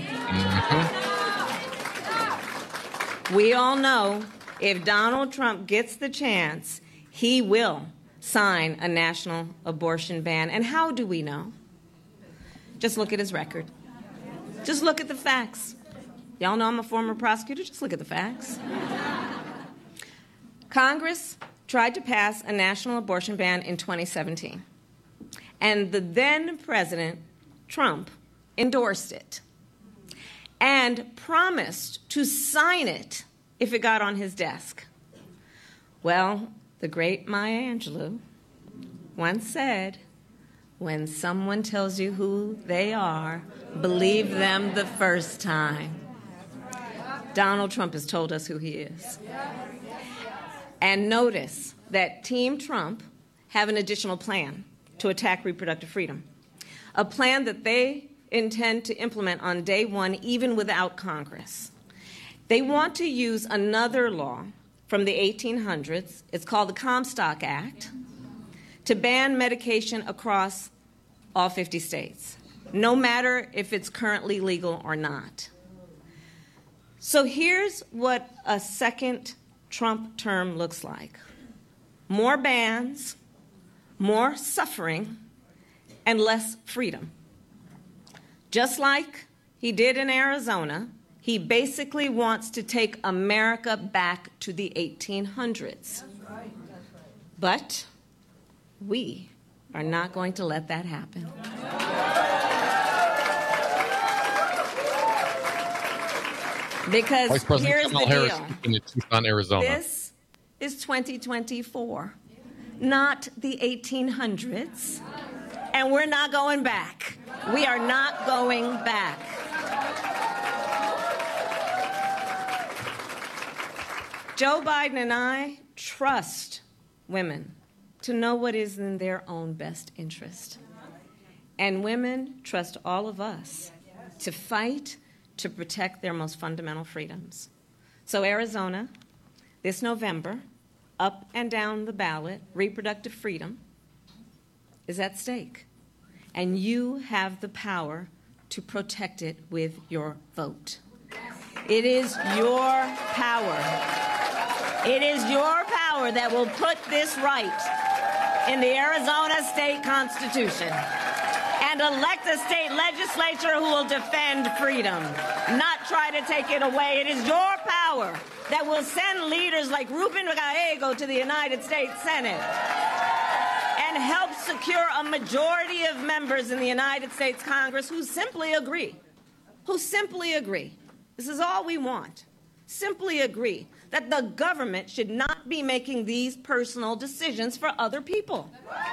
Speaker 19: We all know if Donald Trump gets the chance, he will sign a national abortion ban. And how do we know? Just look at his record. Just look at the facts. Y'all know I'm a former prosecutor. Just look at the facts. Congress tried to pass a national abortion ban in twenty seventeen. And the then president, Trump, endorsed it and promised to sign it if it got on his desk. Well, the great Maya Angelou once said, when someone tells you who they are, believe them the first time. Donald Trump has told us who he is. And notice that Team Trump have an additional plan to attack reproductive freedom, a plan that they intend to implement on day one, even without Congress. They want to use another law from the eighteen hundreds, it's called the Comstock Act, to ban medication across all fifty states, no matter if it's currently legal or not. So here's what a second Trump term looks like. More bans, more suffering, and less freedom. Just like he did in Arizona, he basically wants to take America back to the eighteen hundreds. But we are not going to let that happen. Because
Speaker 18: Vice President
Speaker 19: here's
Speaker 18: Kamala
Speaker 19: the
Speaker 18: Harris
Speaker 19: deal.
Speaker 18: in Tucson, Arizona.
Speaker 19: This is twenty twenty-four, not the eighteen hundreds. And we're not going back. We are not going back. Joe Biden and I trust women to know what is in their own best interest. And women trust all of us to fight to protect their most fundamental freedoms. So Arizona, this November, up and down the ballot, reproductive freedom is at stake. And you have the power to protect it with your vote. It is your power. It is your power that will put this right in the Arizona state constitution and elect a state legislature who will defend freedom, not try to take it away. It is your power that will send leaders like Ruben Gallego to the United States Senate and help secure a majority of members in the United States Congress who simply agree, who simply agree. This is all we want. Simply agree that the government should not be making these personal decisions for other people.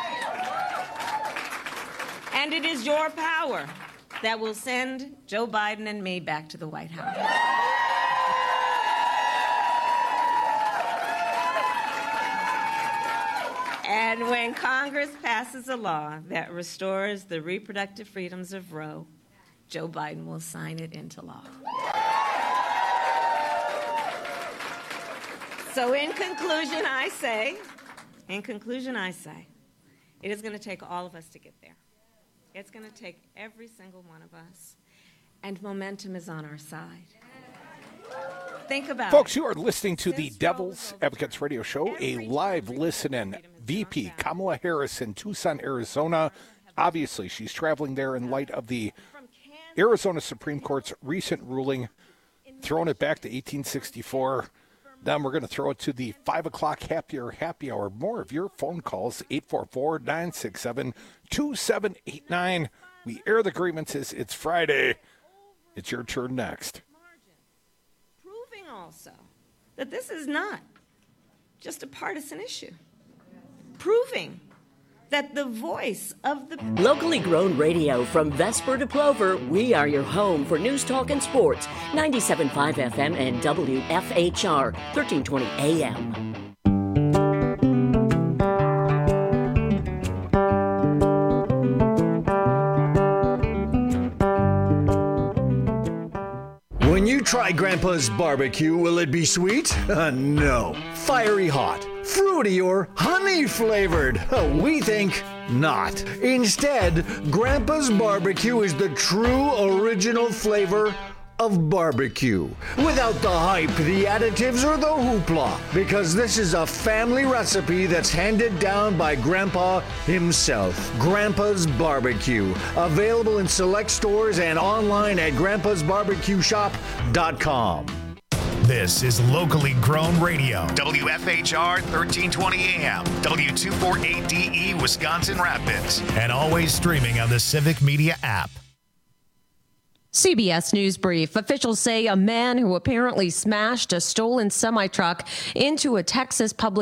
Speaker 19: And it is your power that will send Joe Biden and me back to the White House. And when Congress passes a law that restores the reproductive freedoms of Roe, Joe Biden will sign it into law. So in conclusion, I say, in conclusion, I say, it is going to take all of us to get there. It's going to take every single one of us. And momentum is on our side. Think about
Speaker 16: Folks,
Speaker 19: it.
Speaker 16: you are listening to the Devil's Advocates Radio Show, a live listen-in. V P Kamala Harris in Tucson, Arizona. Obviously, she's traveling there in light of the Arizona Supreme Court's recent ruling, throwing it back to eighteen sixty-four. Then we're going to throw it to the five o'clock happy hour happy hour. More of your phone calls, eight four four, nine six seven, two seven eight nine. We air the grievances. It's Friday. It's your turn next.
Speaker 19: Proving also that this is not just a partisan issue. Proving that the voice of the...
Speaker 14: Locally grown radio from Vesper to Plover, we are your home for news, talk, and sports. ninety-seven point five F M and W F H R, thirteen twenty A M.
Speaker 3: When you try Grandpa's barbecue, will it be sweet? Uh, no. Fiery hot, fruity, or honey flavored? Uh, we think not. Instead, Grandpa's Barbecue is the true original flavor of barbecue, without the hype, the additives, or the hoopla, because this is a family recipe that's handed down by Grandpa himself. Grandpa's Barbecue, available in select stores and online at grandpas barbecue shop dot com.
Speaker 1: This is locally grown radio. W F H R thirteen twenty A M, W two forty-eight D E, Wisconsin Rapids, and always streaming on the Civic Media app.
Speaker 4: C B S News Brief. Officials say a man who apparently smashed a stolen semi-truck into a Texas public